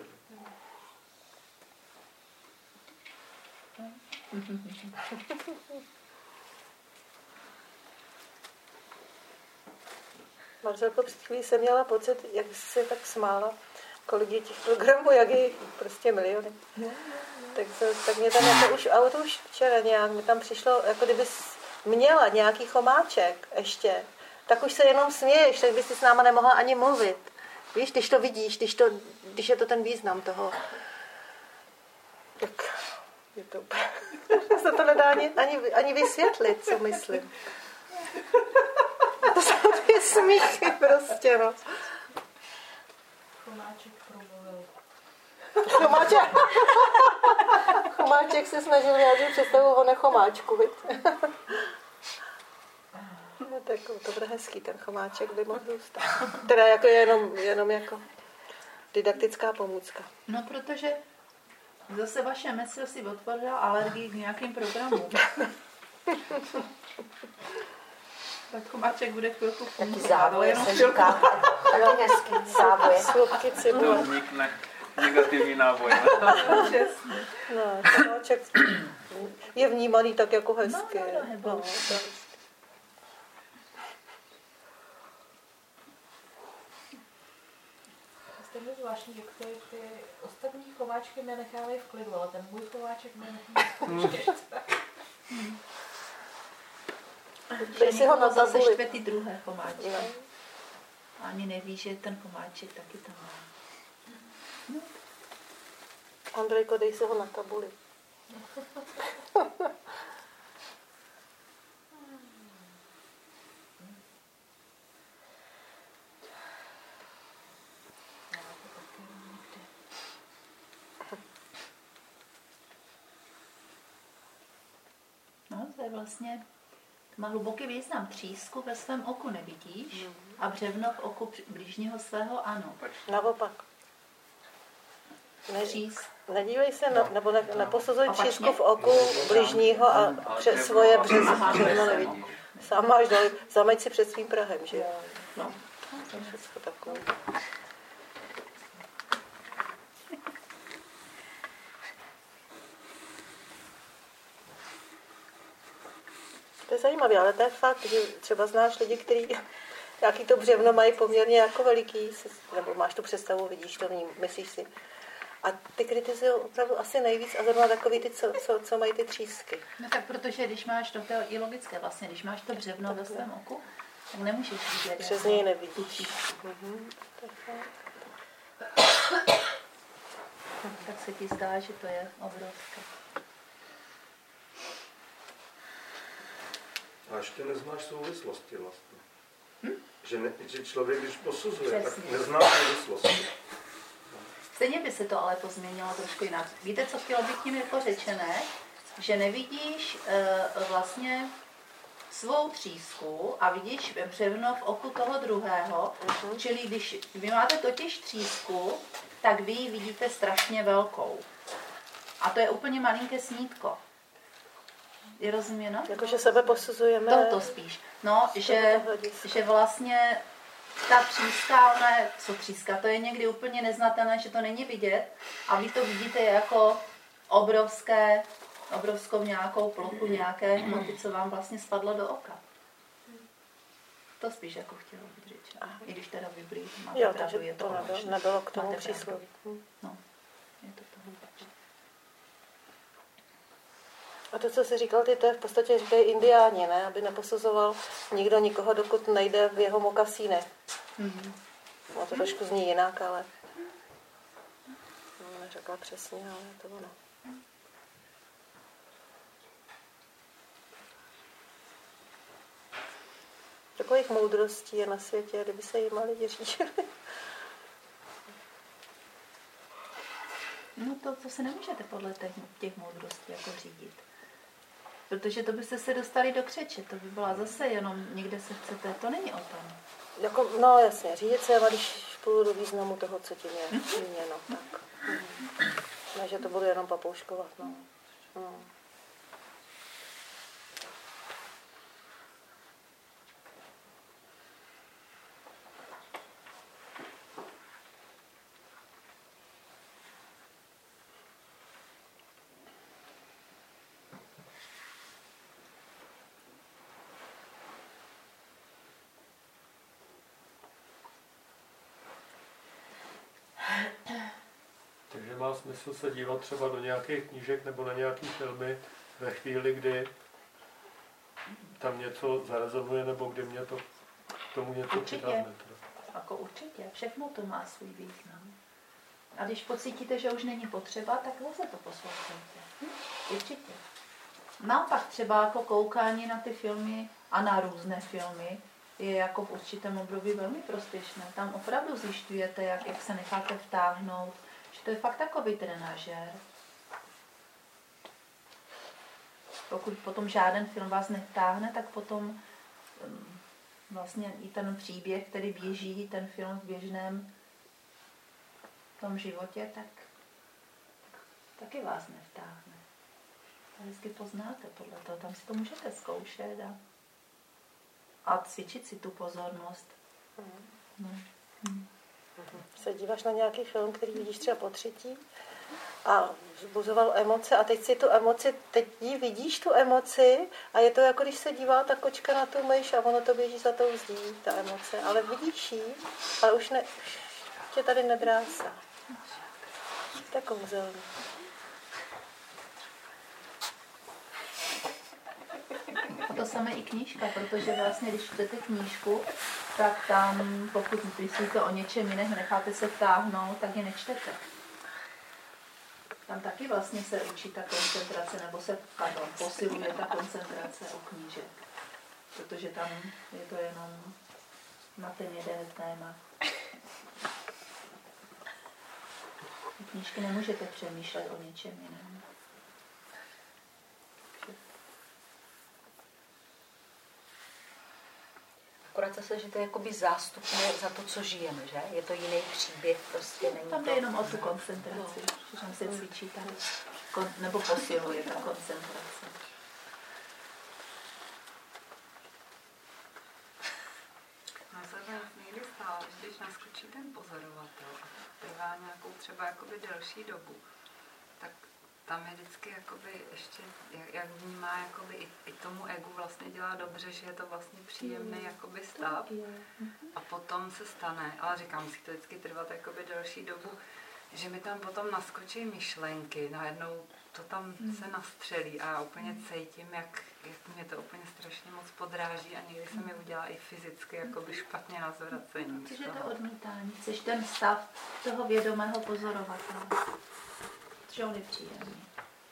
Marcelko, před chvílí jsem měla pocit, jak jsi se tak smála, kolik je těch programů, jak je prostě miliony. Tak, se, tak mě tam jako už auto už včera nějak, mi tam přišlo, jako kdyby měla nějaký chomáček ještě, tak už se jenom směješ, tak bys si s náma nemohla ani mluvit. Víš, když to vidíš, když, to, když je to ten význam toho. Tak je to úplně... se to nedá ani, ani, ani vysvětlit, co myslím. To jsou ty smíchy prostě, no. Chomáček promluvil. Chomáček. Chomáček se snažil vyjádřit představu o nechomáčku, viď? No, tak to bude hezký, ten chomáček by mohl zůstat. Teda jako jenom, jenom jako didaktická pomůcka. No, protože zase vaše mysl si vytvořila alergii k nějakým programům. Tak chomáček bude chvilku Taky závoje se říká. Taky hezký závoje. Slupky cibule. Vznikne negativní náboj. No, chomáček je vnímaný tak jako hezky. No, no, no, no, tak. Stejně zvláštní, jak ty, ty ostatní chováčky mě nechávají v klidu, ale ten můj chováček mě nechávají hmm. Dej si ho na zase tabuli. štve ty druhé chomáčky. No. Ani neví, že ten chomáček taky tam má. No. Andrejko, dej si ho na tabuli. No, to je vlastně, to má hluboký význam. Třísku ve svém oku nevidíš a břevno v oku blížního svého ano. Naopak. Ne, Třísk. nedívej se, na, nebo ne, neposuzuj třísku v oku bližního a před svoje břez, břevno nevidíš. Sám máš dole, zameď si před svým prahem, že jo? No. To je všechno takové. To je zajímavé, ale to je fakt, že třeba znáš lidi, kteří jaký to břevno mají poměrně jako veliký, nebo máš tu představu, vidíš to, myslíš si. A ty kritizují opravdu asi nejvíc a zrovna takový ty, co, co, co mají ty třísky. No tak protože když máš to, to je i logické vlastně, když máš to břevno ve svém oku, tak nemůžeš vidět. Přes něj nevidíš. Mhm. Tak se ti zdá, že to je obrovské. A ještě neznáš souvislosti vlastně. Hm? Že, ne, že člověk, když posuzuje, přesně, tak nezná souvislosti. Stejně by se to ale pozměnilo trošku jinak. Víte, co chtělo být tím jako řečené? Že nevidíš e, vlastně svou třísku a vidíš břevno v oku toho druhého. Uh-huh. Čili když vy máte totiž třísku, tak vy ji vidíte strašně velkou. A to je úplně malinké snítko. Je rozuměno? Jakože sebe posuzujeme. To, to spíš. No, že, že vlastně ta tříska, ona je, co tříska, to je někdy úplně neznatelné, že to není vidět a vy to vidíte jako obrovské, obrovskou nějakou plochu nějaké hmoty, co vám vlastně spadlo do oka. To spíš jako chtělo být řečeno. I když teda Biblii máte jo, pravdu, takže je to to nebylo, nebylo k tomu přísloví. No, je to to. A to, co jsi říkal, ty to je v podstatě říkají indiáni, ne? Aby neposuzoval nikdo nikoho, dokud nejde v jeho mokasíny. Mm-hmm. No to trošku zní jinak, ale no, neřekla přesně, ale to ono. Takových moudrostí je na světě, kdyby se jima lidi řídili. No to, to se nemůžete podle těch, těch moudrostí jako řídit. Protože to byste se dostali do křeče, to by byla zase jenom někde se chcete, to není o tom. Jako, no jasně, řídit se, ale když půjdu do významu toho, co tím je míněno, tak. Ne, že to budu jenom papouškovat, no. Hmm. Takže má smysl se dívat třeba do nějakých knížek nebo na nějaké filmy ve chvíli, kdy tam něco zarezonuje nebo kdy mě to k tomu něco přitáhne. Jako určitě, všechno to má svůj význam. A když pocítíte, že už není potřeba, tak zase to poslouchejte. Hm? Určitě. Naopak třeba jako koukání na ty filmy a na různé filmy je jako v určitém období velmi prospěšné. Tam opravdu zjišťujete, jak, jak se necháte vtáhnout, že to je fakt takový trenažér. Pokud potom žádný film vás nevtáhne, tak potom um, vlastně i ten příběh, který běží, ten film v běžném tom životě, tak taky vás nevtáhne. A vždycky poznáte podle toho, tam si to můžete zkoušet a, a cvičit si tu pozornost. No. Hmm. Se díváš na nějaký film, který vidíš třeba po třetí a vzbuzoval emoce a teď si tu emoci, teď jí vidíš tu emoci a je to jako když se dívá ta kočka na tu myš a ono to běží za tou zdí, ta emoce, ale vidíš jí, ale už, ne, už tě tady nedrásá. To je kouzelný. A to samé i knížka, protože vlastně, když čtete knížku, tak tam, pokud myslíte o něčem jiném, necháte se vtáhnout, tak je nečtete. Tam taky vlastně se učí ta koncentrace, nebo se pardon, posiluje ta koncentrace u knížek. Protože tam je to jenom na ten jeden téma. U knížky nemůžete přemýšlet o něčem jiném. Akorát zase, že to je jakoby zástupné za to, co žijeme, že? Je to jiný příběh, prostě není tam to... je jenom o tu koncentraci, že tam se cvičí ta, nebo posiluje ta koncentrace. No se někdy stalo, že když naskočí ten pozorovatel a trvá nějakou třeba jakoby delší dobu, tak tam je vždycky jakoby ještě, jak, jak vnímá, jakoby i, i tomu egu vlastně dělá dobře, že je to vlastně příjemný jakoby stav a potom se stane, ale říkám, musí to vždycky trvat jakoby delší dobu, že mi tam potom naskočí myšlenky, najednou to tam se nastřelí a úplně cítím, jak, jak mě to úplně strašně moc podráží a někdy se mi udělá i fyzicky jakoby špatně na zvracení. Což je to odmítání, což ten stav toho vědomého pozorovatele. Což je nepříjemný.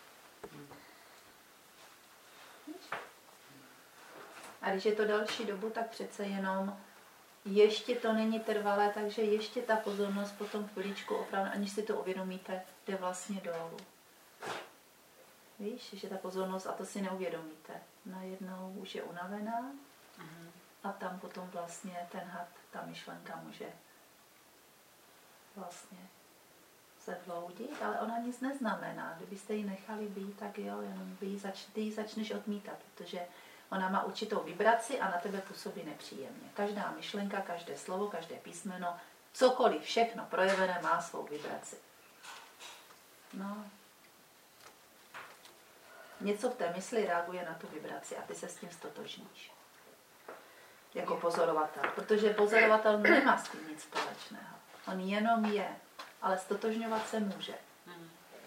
A když je to další dobu, tak přece jenom ještě to není trvalé, takže ještě ta pozornost potom chviličku opravdu, aniž si to uvědomíte, jde vlastně dolů. Víš, že ta pozornost, a to si neuvědomíte, najednou už je unavená uh-huh. a tam potom vlastně ten had, ta myšlenka může vlastně se vloudit, ale ona nic neznamená. Kdybyste ji nechali být, tak jo, jenom vy ji, zač, ty ji začneš odmítat, protože ona má určitou vibraci a na tebe působí nepříjemně. Každá myšlenka, každé slovo, každé písmeno, cokoliv, všechno projevené má svou vibraci. No. Něco v té mysli reaguje na tu vibraci a ty se s tím stotožníš. Jako pozorovatel. Protože pozorovatel nemá s tím nic společného. On jenom je, ale stotožňovat se může. Hmm.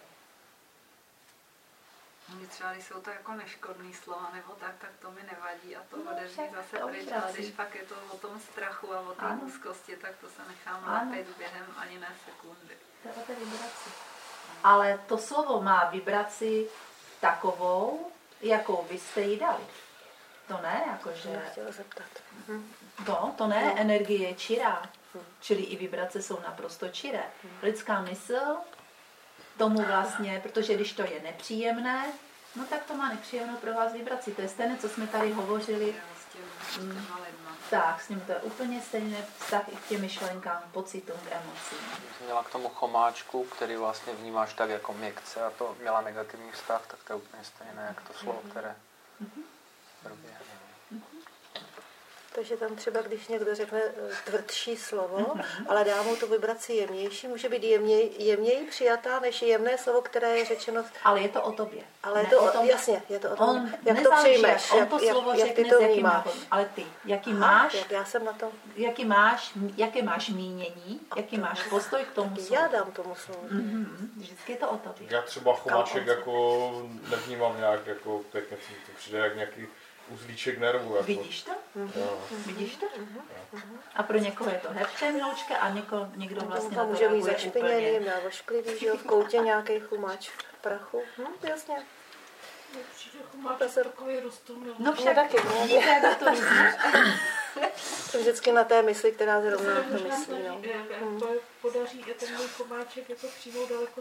Mě třeba, když jsou to jako neškodný slova nebo tak, tak to mi nevadí a to no, odezní zase pryč. Ale když pak je to o tom strachu a o té úzkosti, tak to se nechám napít během ani ne sekundy. To je o té vibraci. Ale to slovo má vibraci takovou, jakou vy jste jí dali. To ne, jakože... chtěla zeptat. To, to ne, no. Energie je čirá. Čili i vibrace jsou naprosto čiré. Lidská mysl tomu vlastně, protože když to je nepříjemné, no tak to má nepříjemnou pro vás vibraci. To je stejné, co jsme tady hovořili. S těmi lidma. Tak, s ním to je úplně stejný vztah i k těm myšlenkám, pocitům, k emocím. Jsem měla k tomu chomáčku, který vlastně vnímáš tak jako měkce a to měla negativní vztah, tak to je úplně stejné, jak to slovo, které proběhne. Takže tam třeba, když někdo řekne tvrdší slovo, ale dá mu tu vibraci jemnější, může být jemněji, jemněji přijatá než jemné slovo, které je řečeno. Ale je to o tobě. Ale je to o, tom, jasně, je to o tom, on jak to přijmeš, on jak, to jak, slovo jak řekne, ty to jaký vnímáš. Ale ty, jaký Aha, máš, jak já jsem na tom. Jaký máš, jaké máš mínění, jaký máš postoj k tomu slovu. Já dám tomu slovu. Mm-hmm. Vždycky je to o tobě. Já třeba chomáček jako nevnímám nějak, jako teď to přijde jak nějaký uzlíček nervů. Jako. Vidíš to? Mm-hmm. Vidíš to? Mm-hmm. A pro někoho je to hebké moučka a něko, někdo vlastně to na to může být reaguje zašpiněný, úplně. má vošklivý, že jo, v koutě nějaký chumáč v prachu. Hm, jasně. To se takový rostomil. No však, taky, no. Díky, jak to vidíš. Jsem vždycky na té mysli, která zrovna to myslí. No. Jak to podaří i ten můj chomáček jako přijmout daleko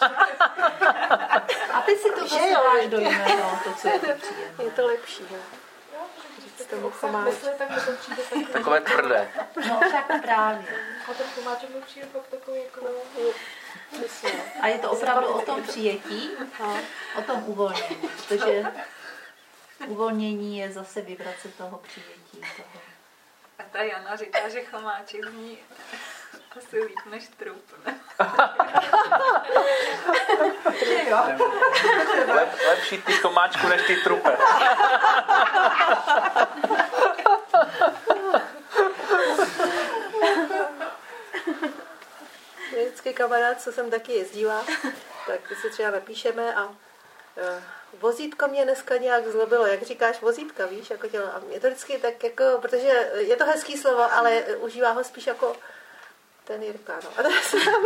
a ty si to zase dáš do jiného, to, co je to příjemné. Je to lepší, jo. Tomu chomáček. Takové tvrdé. No však právě. A ten chomáček mi přijde fakt takový jako... A je to opravdu o tom přijetí, o tom uvolnění, protože uvolnění je zase vibrace toho přijetí. Toho. A ta Jana říká, že chomáček zní asi líp než trup. Lep, lepší ty chomáčku než ty trupe. Vždycky kamarád, co jsem taky jezdila, tak si třeba napíšeme a uh, vozítko mě dneska nějak zlobilo. Jak říkáš vozítka, víš, jako tělo. A je to vždycky tak jako, protože je to hezký slovo, ale užívá ho spíš jako ten Jirka, no. A to jsem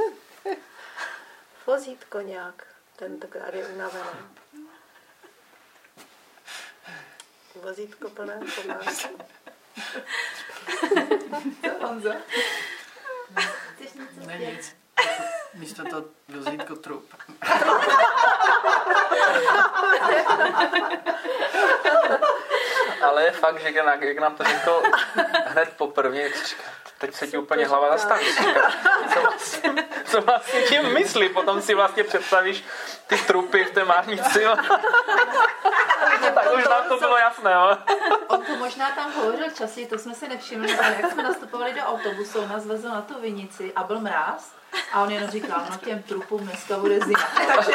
vozítko nějak, tentokrát je unavený. Vozítko plné pomáčku. Co, Honzo? Ne nic. Místo to vozítko trup. Ale je fakt, že jak nám to řekl hned poprvé, teď se ti úplně hlava zastaví. Co vlastně, co vlastně tím myslí? Potom si vlastně představíš ty trupy v té márnici. Tak už nám to bylo jasné. Jo? On to možná tam hovořil časí, to jsme si nevšimli, ale jak jsme nastupovali do autobusu, nás vezl na tu vinici a byl mráz a on jenom říkal, no těm trupům dneska bude zima. Takže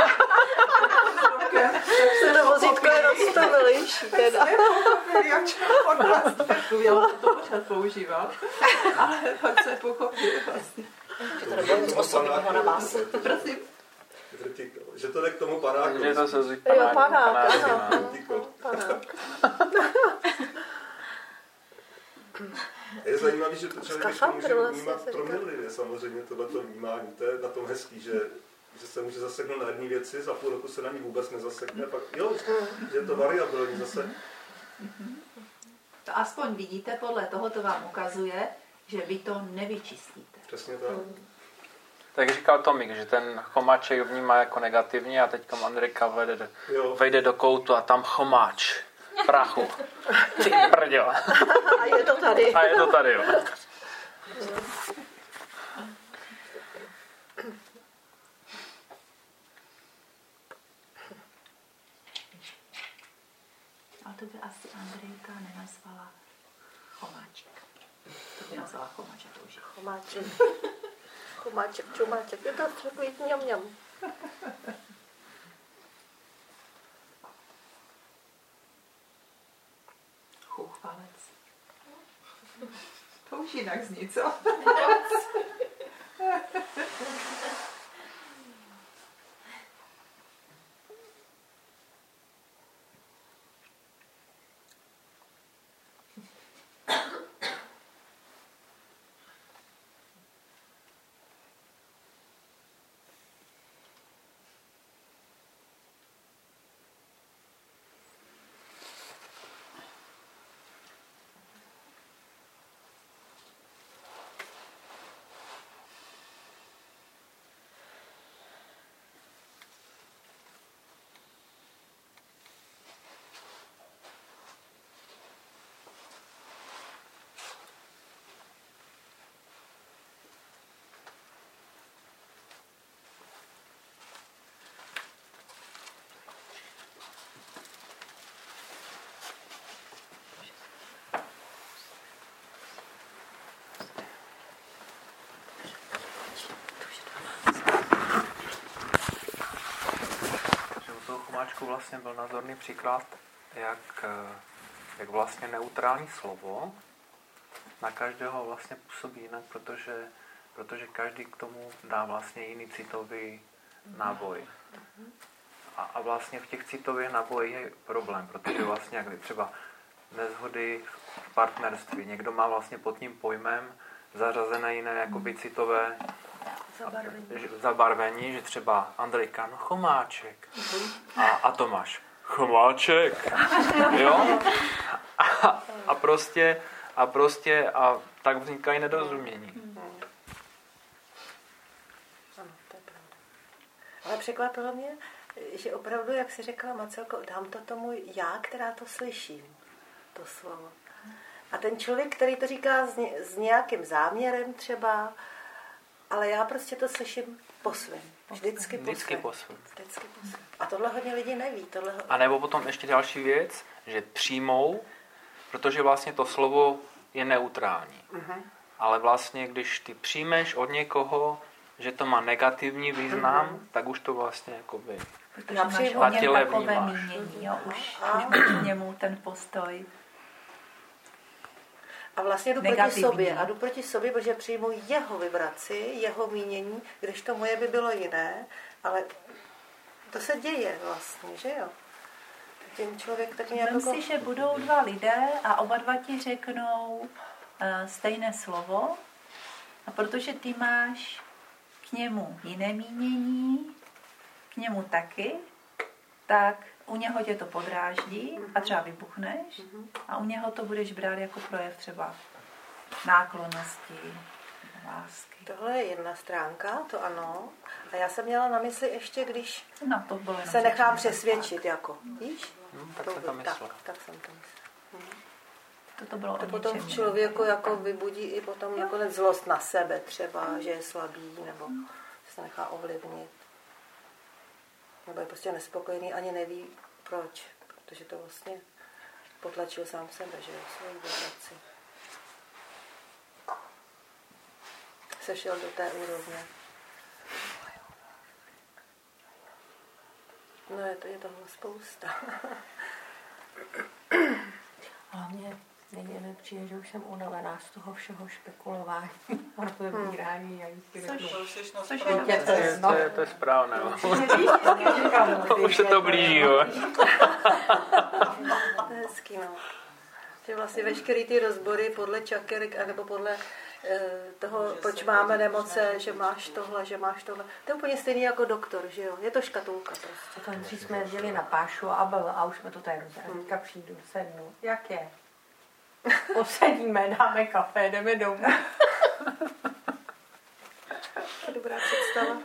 se to vozítko je rozstavilejší. Teda. On nás to to pořád používal, ale pak se pochopil vlastně. Že to nebylo nic osobního na vás. Prosím. Že to jde k tomu panáku. Že to se zví panák. Jo, panák, panák, panák. Je zajímavé, že to člověk může vnímat promilivě, samozřejmě tohleto vnímání. To je na tom hezký, že, že se může zaseknout na jedné věci, za půl roku se na ní vůbec nezasekne, pak jo, že je to variabilní zase. To aspoň vidíte, podle toho to vám ukazuje, že vy to nevyčistíte. Přesně tak. Tak říkal Tomik, že ten chomáček vnímá jako negativně a teď Andrejka vejde, vejde do koutu a tam chomáč prachu. Ty prděl. A je to tady. A je to tady, jo. A to by asi Andrejka nenazvala chomáček. To by nazvala chomáček, to už je. Chomáček. Chomáček, čumáček. Je to takový mňam, mňam. Chůchvalec. To už jinak zní, co? Chomáčku vlastně byl názorný příklad, jak, jak vlastně neutrální slovo na každého vlastně působí jinak, protože, protože každý k tomu dá vlastně jiný citový náboj. A, a vlastně v těch citových nábojích je problém, protože vlastně jak třeba neshody v partnerství, někdo má vlastně pod tím pojmem zařazené jiné jakoby citové zabarvení, zabarvení že třeba Andrejka, no chomáček. A, a Tomáš, chomáček. Jo? A, a prostě, a prostě, a tak vznikají nedorozumění. Ano, to je pravda. Ale překvapilo mě, že opravdu, jak jsi řekla, Marcelko, dám to tomu já, která to slyším, to slovo. A ten člověk, který to říká s, ně, s nějakým záměrem třeba, ale já prostě to slyším po svém. Vždycky po Vždycky svém. po svém. Vždycky po svém. A tohle hodně lidí neví. Tohle... A nebo potom ještě další věc, že přijmou, protože vlastně to slovo je neutrální. Uh-huh. Ale vlastně, když ty přijmeš od někoho, že to má negativní význam, uh-huh. tak už to vlastně jakoby protože máš o něm takové mínění, jo? Už, a... už máš k němu ten postoj. A vlastně jdu negativní. proti sobě. A jdu proti sobě, protože přijmu jeho vibraci, jeho mínění, když to moje by bylo jiné, ale to se děje vlastně, že jo? Tím člověk tak nějak... Vem si, že budou dva lidé a oba dva ti řeknou uh, stejné slovo a protože ty máš k němu jiné mínění, k němu taky, tak u něho tě to podráždí a třeba vybuchneš a u něho to budeš brát jako projev třeba náklonnosti, lásky. Tohle je jedna stránka, to ano. A já jsem měla na mysli ještě, když no, to bylo se nechám přesvědčit, jako, víš? Hmm, tak, to jsem tak, tak jsem to myslela. Hmm. To, to, bylo to potom v člověku jako vybudí i potom nakonec zlost na sebe třeba, že je slabý, nebo se nechá ovlivnit. Nebo je prostě nespokojený, ani neví proč, protože to vlastně potlačil sám sebe, že jo, svoji vibraci. Sešel do té úrovně. No je, to, je toho spousta. Hlavně Někdy mi přijde, že už jsem unavená z toho všeho špekulování a rozebírání. Což je to, je, to, je, to je správné. Už se to blíží. Jo. To je hezký, no. Že vlastně veškerý ty rozbory podle čaker, nebo podle toho, proč máme nemoce, že máš tohle, že máš tohle. To je úplně stejný jako doktor, že jo? Je to škatulka prostě. To dřív jsme jezdili na pášu a byl a už jsme to tady rozdělali. Teďka přijdu, sednu. Jak je? Posedíme, dáme kafe, jdeme domů. To je dobrá představa.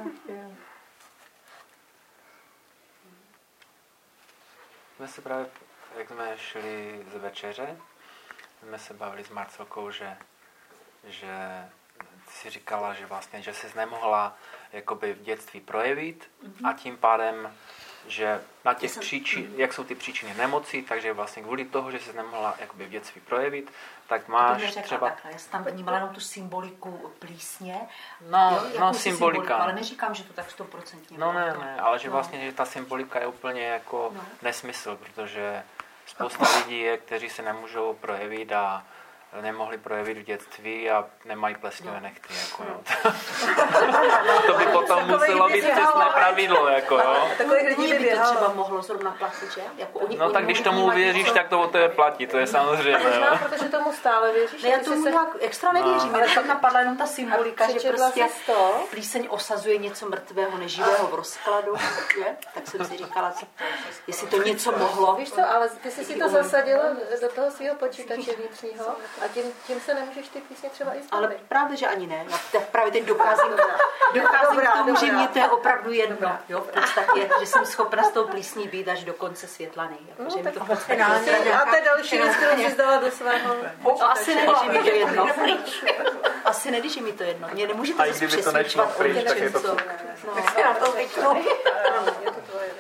My se právě, jak jsme šli z večeře, jsme se bavili s Marcelkou, že, že si říkala, že vlastně, že jsi nemohla jakoby v dětství projevit mm-hmm. a tím pádem, že na těch jsem... příčin, jak jsou ty příčiny nemocí, takže vlastně kvůli toho, že jsi nemohla jakoby v dětství projevit, tak máš to třeba... Takhle. Já jsem tam vnímala jenom tu symboliku plísně. No, jo, no symbolika. Ale neříkám, že to tak stoprocentně No bylo ne, to. ne, ale že no. vlastně že ta symbolika je úplně jako no. nesmysl, protože spousta lidí je, kteří se nemůžou projevit a nemohli projevit v dětství a nemají plesnivé nechty, jako jo. To by potom muselo být přesné pravidlo, jako jo. Takových lidí by to třeba mohlo zrovna platit, že? Jako oni, no tak když tomu věříš, tak to o tebe platí, to je samozřejmě. Možná, protože tomu stále věříš. Ne, já tomu nějak extra nevěřím, ale tam napadla jenom ta symbolika, že prostě plíseň osazuje něco mrtvého, neživého v rozkladu, je? Tak jsem si říkala, jestli to něco mohlo. Víš co, ale ty jsi si to zasadila do toho svého počítače vnitřního. A tím, tím se nemůžeš ty písně třeba i stavit. Ale právě, že ani ne. Já tak právě teď docházím, docházím dobrá, k tomu, dobrá. Že mě to je opravdu jedno. Jo, v podstatě, že jsem schopna s tou plísní být až do konce světlany. Jako, no, že mi to prostě a to je další věc, kterou jsi zdala do svého. No, asi ne, že mi to jedno. Asi ne, že mi to jedno. Mě nemůžete zase přesvědčovat o něčem, co... Tak si na to vyčnu. Je to tvoje.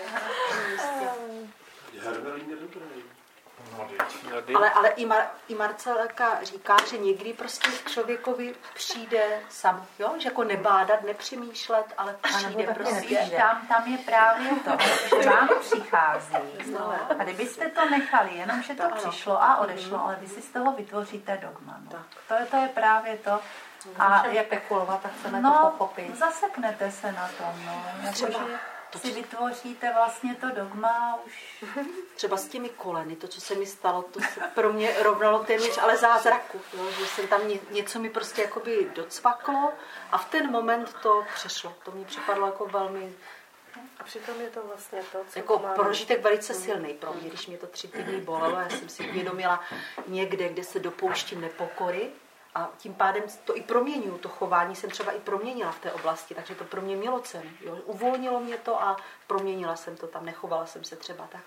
Ale, ale i, Mar, i Marcelka říká, že někdy prostě člověkovi přijde sam, jo? Že jako nebádat, nepřemýšlet, ale přijde ano, prostě. Tam, tam je právě to, že vám přichází. No. A kdybyste to nechali, jenom že to, to přišlo a odešlo, mm. ale vy si z toho vytvoříte dogma. No. To, je, to je právě to. A jak spekulovat, tak chceme no, to pochopit. Zaseknete se na tom, no. Jako, třeba to si vytvoříte vlastně to dogma už. Třeba s těmi koleny, to, co se mi stalo, to se pro mě rovnalo téměř, ale zázraku, jo, že jsem tam ně, něco mi prostě jakoby docvaklo a v ten moment to přešlo. To mi připadlo jako velmi... A přitom je to vlastně to, co jako máme. Prožitek velice silný pro mě, když mě to tři týdny bolelo, já jsem si uvědomila někde, kde se dopouštím nepokory, a tím pádem to i proměňuju, to chování jsem třeba i proměnila v té oblasti, takže to pro mě mělo cenu. Jo? Uvolnilo mě to a proměnila jsem to tam, nechovala jsem se třeba tak.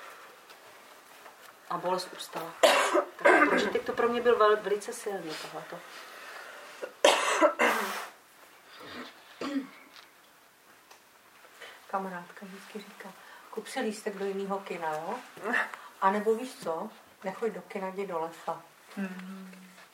A bolest ustala. Tak prožitek to pro mě byl vel, velice silný tohleto. Kamarádka vždycky říká, kup si lístek do jiného kina, jo? A nebo víš co, nechoď do kina, jdi do lesa. Mm.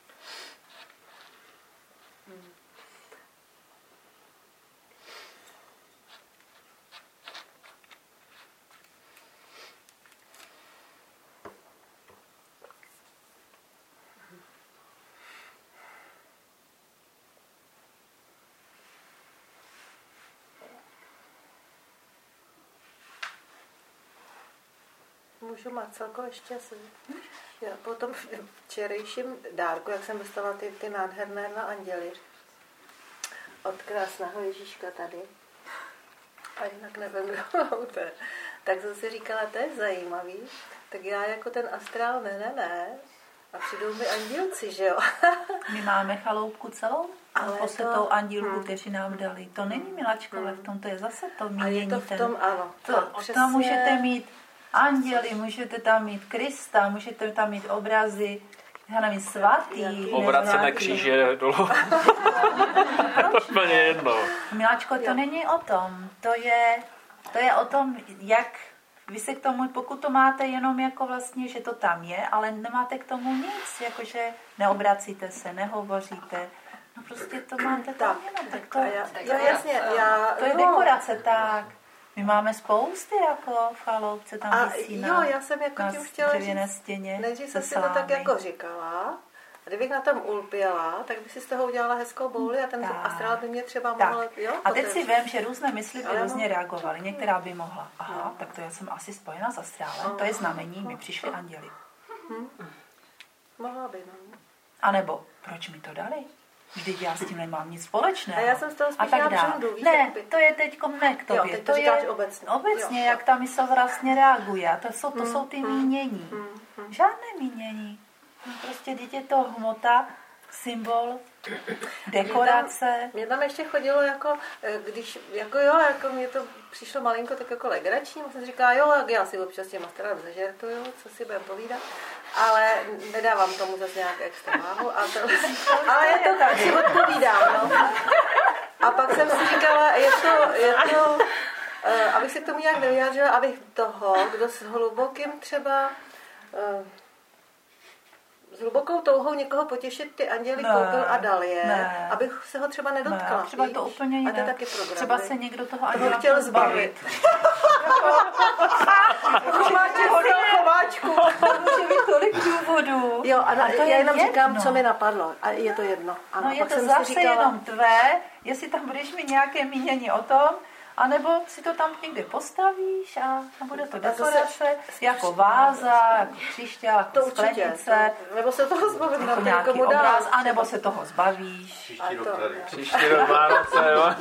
Můžu Marcelko ještě asi. Já po tom včerejším dárku, jak jsem dostala ty, ty nádherné na anděli od krásného Ježíška tady. A jinak nevím, kdo to je. Tak jsem si říkala, to je zajímavý. Tak já jako ten astrál, ne, ne, ne. A přijdou mi andělci, že jo? My máme chaloupku celou, ale posetou to... andílku, hmm. kteří nám dali. To není, miláčkové, v tom to je zase to mínění. A je to v tom, ten... ano. To, přesně... to můžete mít anděli, můžete tam mít Krista, můžete tam mít obrazy, já nevím, svatý. Obraceme kříže dolů. To je úplně jedno. Miláčko, to jo. Není o tom. To je, to je o tom, jak vy se k tomu, pokud to máte jenom jako vlastně, že to tam je, ale nemáte k tomu nic, jakože neobracíte se, nehovoříte. No prostě to máte tam jenom. Tak to, já, já, jasně, já, to je no. dekorace, tak. My máme spousty, jako v chaloupce tam A visí jo, na, já jsem jako na tím chtěla dřevěné říct, stěně. nejdřív ze jsem si to tak slámy. jako říkala, a kdybych na tom ulpěla, tak by si z toho udělala hezkou bouli a ten Tak. astrál by mě třeba Tak. mohl, jo? A teď poté- si vím, že různé mysli by Ale různě no. reagovaly. Některá by mohla. Aha, tak to já jsem asi spojená s astrálem. To je znamení, mi přišli anděli. Hm. Mohla by, no. A nebo, proč mi to dali? Vždyť já s tím nemám nic společného. A já jsem z toho A spíš tak měla dál. přemluví, Ne, jakoby. to je teď ne k tobě. Jo, teď to to říkáš je obecně. obecně, Jo, jak ta mysl vlastně reaguje. A to jsou, to Hmm, jsou ty hmm, mínění. hmm, hmm. Žádné mínění. No, prostě dítě je to hmota, symbol, dekorace. Mě tam, mě tam ještě chodilo jako, eh, když, jako jo, jako mě to přišlo malinko tak jako legrační, jsem si říkala, jo, jak já si občas těm astrálem zažertuju, co si budem povídat, ale nedávám tomu zase nějak extra váhu, a to, ale je to tak, si odpovídám, no. A pak jsem si říkala, je to, je to, uh, abych se k tomu nějak nevyjádřila, abych toho, kdo s hlubokým třeba, uh, s hlubokou touhou někoho potěšit, ty anděli Ne, koupil a dal je, ne. abych se ho třeba nedotkla. Ne, třeba víš? to úplně A to je jinak. taky program. Třeba viď? se někdo toho Toho anděla chtěl chtěl zbavit. zbavit. Chováčku, chováčku. To může být tolik důvodů. Jo, a, na, A to já je jenom říkám, jedno. co mi napadlo. A je to jedno. Ano, No je pak to jsem zase si říkala, jenom tvé, jestli tam budeš mít nějaké mínění o tom, anebo si to tam někde postavíš a, a bude to A to se- dekorace, jako váza, jako křišťál, jako To určitě, sklenice, to- nebo se toho zbavím, jako na nějaký někomu dál. obraz, anebo se toho zbavíš. Příští rok tady. Příští rok Vánoce, jo.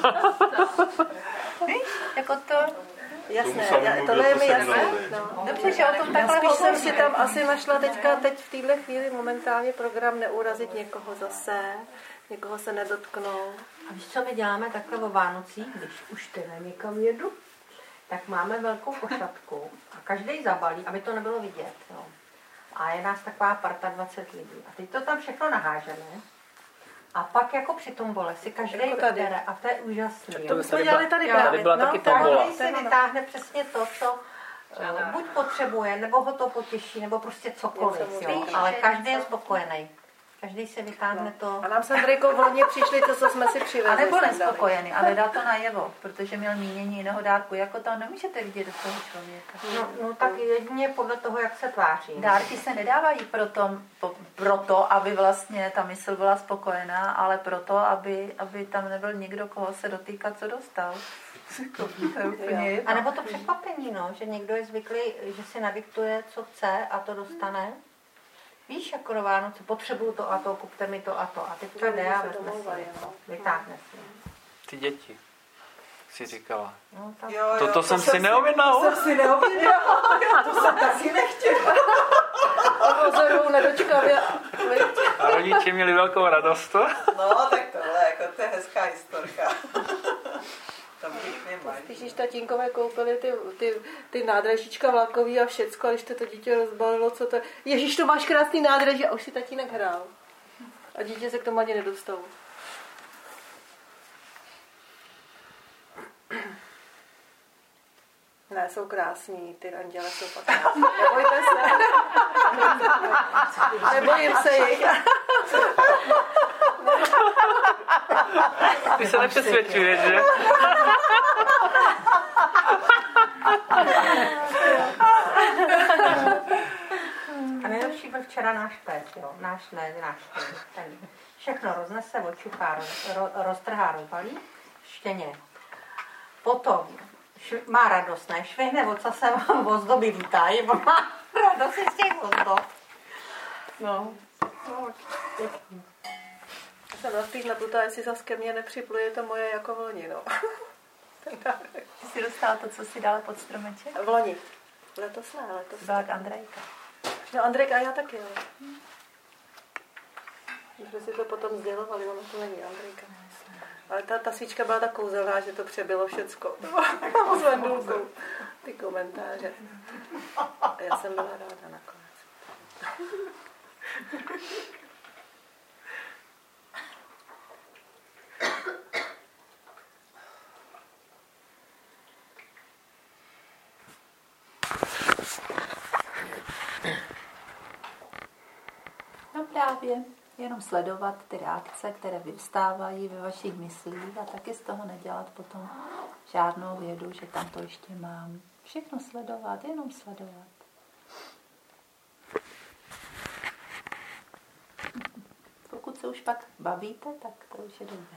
Víš, jako to... Jasné, Tomu já, samému tohle je kdo mi to jasné. sehnal, No. Dobře, že o tom Já takhle spíš jsem si hovoříme. tam asi našla teďka, teď v téhle chvíli momentálně program neurazit někoho zase, někoho se nedotknout. A víš, co my děláme takhle o Vánocích, když už teda někam jedu, tak máme velkou košatku a každý zabalí, aby to nebylo vidět. Jo. A je nás taková parta dvacet lidí. A teď to tam všechno nahážeme. A pak jako při tombole si každý Jako tady. vybere a to je úžasný. To jo. jsme dělali tady Jo, právě. Tady byla no, taky tak, tombola. Každý si vytáhne přesně to, co eh, buď potřebuje, nebo ho to potěší, nebo prostě cokoliv. Něco mu Jo. řekne. Ale každý je spokojený. Každý si vytáhne to. A nám s Andrejkou v loni přišli to, co jsme si přivezli. A nebo jsme dali. nespokojený, ale dá to najevo, protože měl mínění jiného dárku. Jako to nemůžete vidět do toho člověka. No, no tak jedině podle toho, jak se tváří. Dárky se nedávají proto, po- proto, aby vlastně ta mysl byla spokojená, ale proto, aby, aby tam nebyl někdo, koho se dotýkat, co dostal. To je úplně jedno. A nebo to překvapení, no, že někdo je zvyklý, že si nadiktuje, co chce a to dostane. Víš, jako do Vánoce, potřebuju to a to, kupte mi to a to. A teď to Lidi jde a se vezme domlouvají, si. no. Vytáhne si. Ty děti, si říkala. No, tak. Jo, jo, Toto jsem si neobjednal. To jsem si neobjednala. To jsem taky nechtěla. A pozoru nedočkavě. A rodiče měli velkou radost. No, tak tohle, jako to je hezká historka. Tam pěkně mají. Spíš, když tatínkové koupili ty, ty, ty nádražíčka vlakový a všecko, a když to, to dítě rozbalilo, co to je. Ježíš, to máš krásný nádraží a už si tatínek hrál. A dítě se k tomu ani nedostalo. Ne, jsou krásní, ty anděle jsou fakt krásní. Nebojte se. Nebojím se jich. Ty se nepřesvědčuješ, že? A nejlepší byl včera náš pes, jo. Náš ne, náš ten, ten všechno roznese, očuchá, roz, ro, roztrhá, rozbalí, štěně. Potom šv, má radost, ne, švihne ocasem, ozdoby vítají, on má radost z těch ozdob. No. Já jsem na spíš naputá, jestli zase ke mně nepřipluje to moje jako v loni, no. Ty jsi dostala to, co jsi dala pod stromeček? V loni. Letos ne, letos. Byla k Andrejka. No Andrejka a já taky, jo. My jsme si to potom sdělovali, ono to není Andrejka. Ale ta, ta svíčka byla tak kouzelná, že to přebylo všecko. S vendulkou. Ty komentáře. A já jsem byla ráda nakonec. No právě, jenom sledovat ty reakce, které vyvstávají ve vašich myslích a taky z toho nedělat potom žádnou vědu, že tam to ještě mám. Všechno sledovat, jenom sledovat. Pokud se už pak bavíte, tak to už je dobré.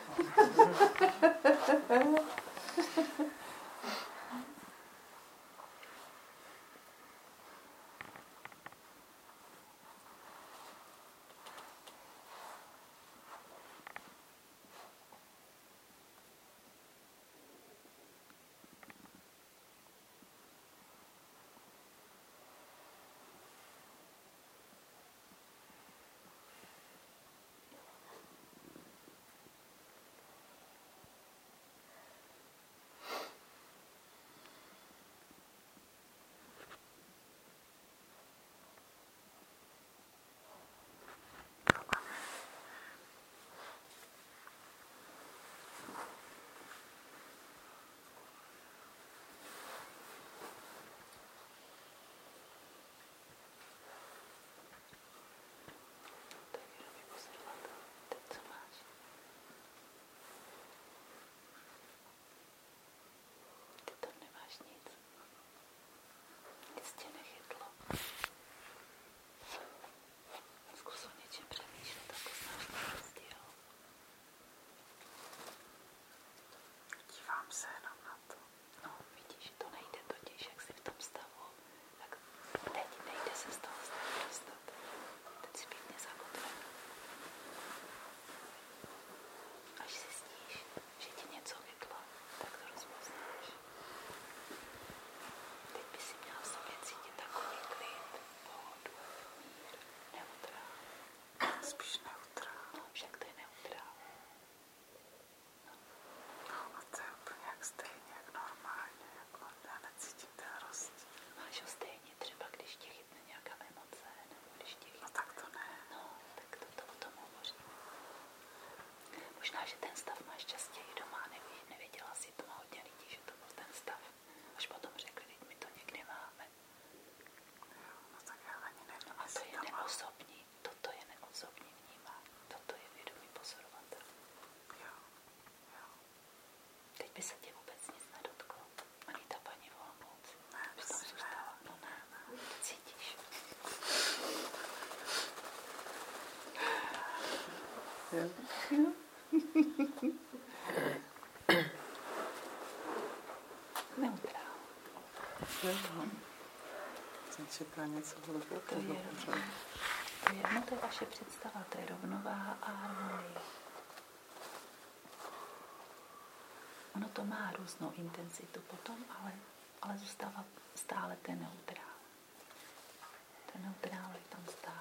Možná, že ten stav máš častěji doma, neví, nevěděla si to, má hodně lidí, že to byl ten stav. Až potom řekli, že my to někdy máme. No tak já ani nevím, a to je neosobní, toto je neosobní vnímání, toto je vědomý pozorovatel. Jo, jo. Teď by se tě vůbec nic nedotklo. Ani ta paní v Olomouci. Ne, bys tam zůstala. No ne, ne, to cítíš. Jo. Jo. Neutrál. Jsem čekala něco hlubokého. To je, to je, no to je vaše představa, to je rovnováha a harmonie. Ono to má různou intenzitu potom, ale, ale zůstává stále ten neutrál. Ten neutrál je tam stále.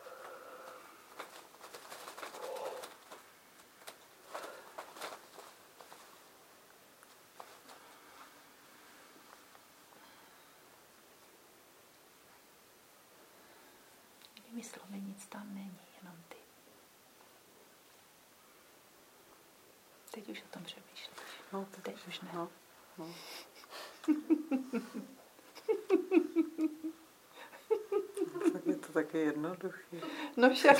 Slovy nic tam není, jenom ty. Teď už o tom přemýšlíš. No, teď, teď už ne. No, no. Tak je to taky jednoduchý. No však.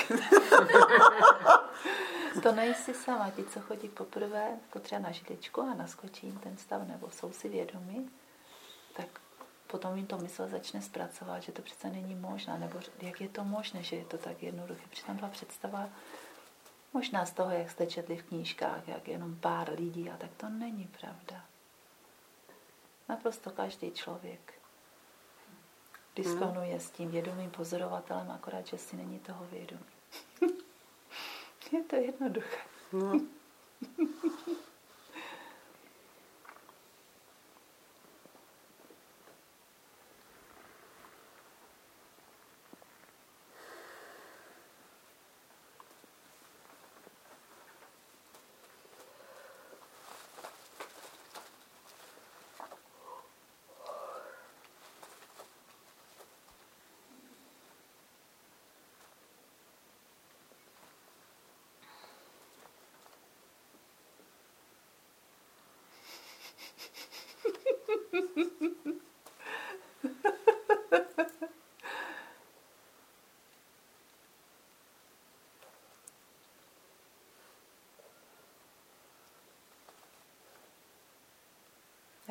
To nejsi sama. Ti, co chodí poprvé, jako třeba na židličku a naskočí jim ten stav, nebo jsou si vědomí, tak potom jim to mysl začne zpracovat, že to přece není možné, nebo jak je to možné, že je to tak jednoduché. Protože tam byla představa možná z toho, jak jste četli v knížkách, jak jenom pár lidí, a tak to není pravda. Naprosto každý člověk disponuje s tím vědomým pozorovatelem, akorát, že si není toho vědomý. Je to jednoduché. No.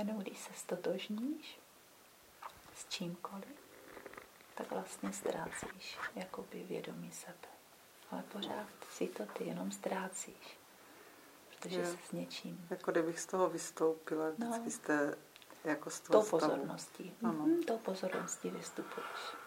Jenom když se stotožníš s čímkoliv, tak vlastně ztrácíš jakoby vědomí sebe. Ale pořád si to ty jenom ztrácíš, protože je, se s něčím... Jako kdybych z toho vystoupila, vždycky no, jste jako z toho tou pozorností. Ano. Mm, tou pozorností vystupuješ.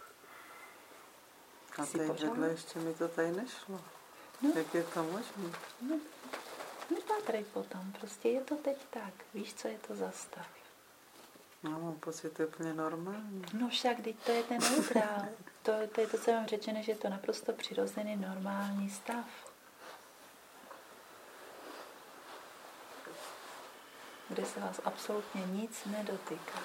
A Jsi teď pořád? vedle ještě mi to tady nešlo. No. Jak je to možné? No, nepátrej potom, prostě je to teď tak. Víš, co je to za stav? Já mám pocit, to je úplně normální. No však, teď to je ten neutrál. To, to je to, co mám řečeno, že je to naprosto přirozený normální stav. Kde se vás absolutně nic nedotýká.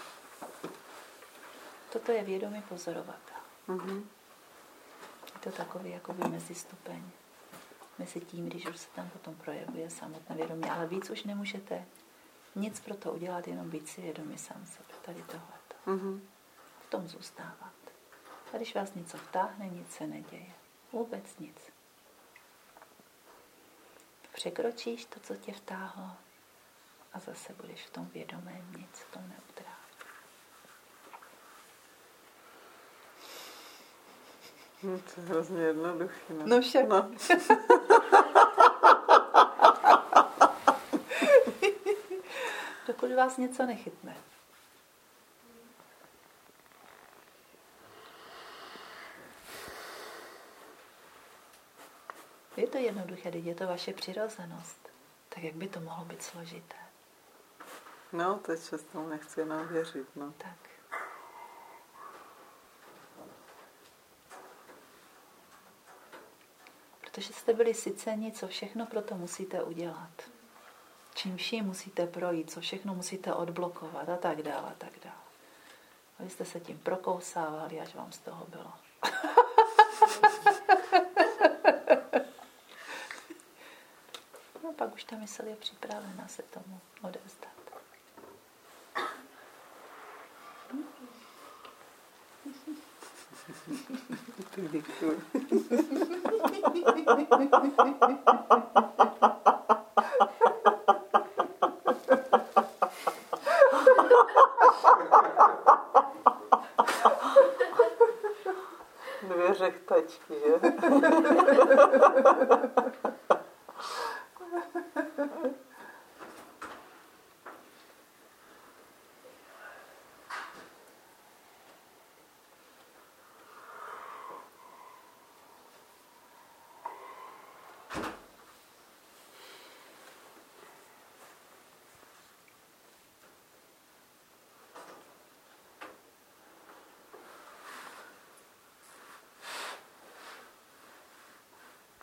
Toto je vědomý pozorovatel. Mm-hmm. Je to takový jakoby mezistupeň. Mezi tím, když už se tam potom projevuje samotné vědomí. Ale víc už nemůžete nic pro to udělat, jenom být si vědomí sám sebe. Tady tohleto. Mm-hmm. V tom zůstávat. A když vás něco vtáhne, nic se neděje. Vůbec nic. Překročíš to, co tě vtáhlo a zase budeš v tom vědomém nic, v tom neutrálu. No, to je hrozně jednoduchý. Ne? No však. No. Dokud vás něco nechytne. Je to jednoduché, teď je to vaše přirozenost. Tak jak by to mohlo být složité? No, teď se s tomu nechci nám věřit. No. Tak. Protože jste byli syceni, co všechno pro to musíte udělat. Čím vším musíte projít, co všechno musíte odblokovat a tak dále, a tak dále. A vy jste se tím prokousávali, až vám z toho bylo. No pak už ta mysl je připravena se tomu odevzdat. Děkuji.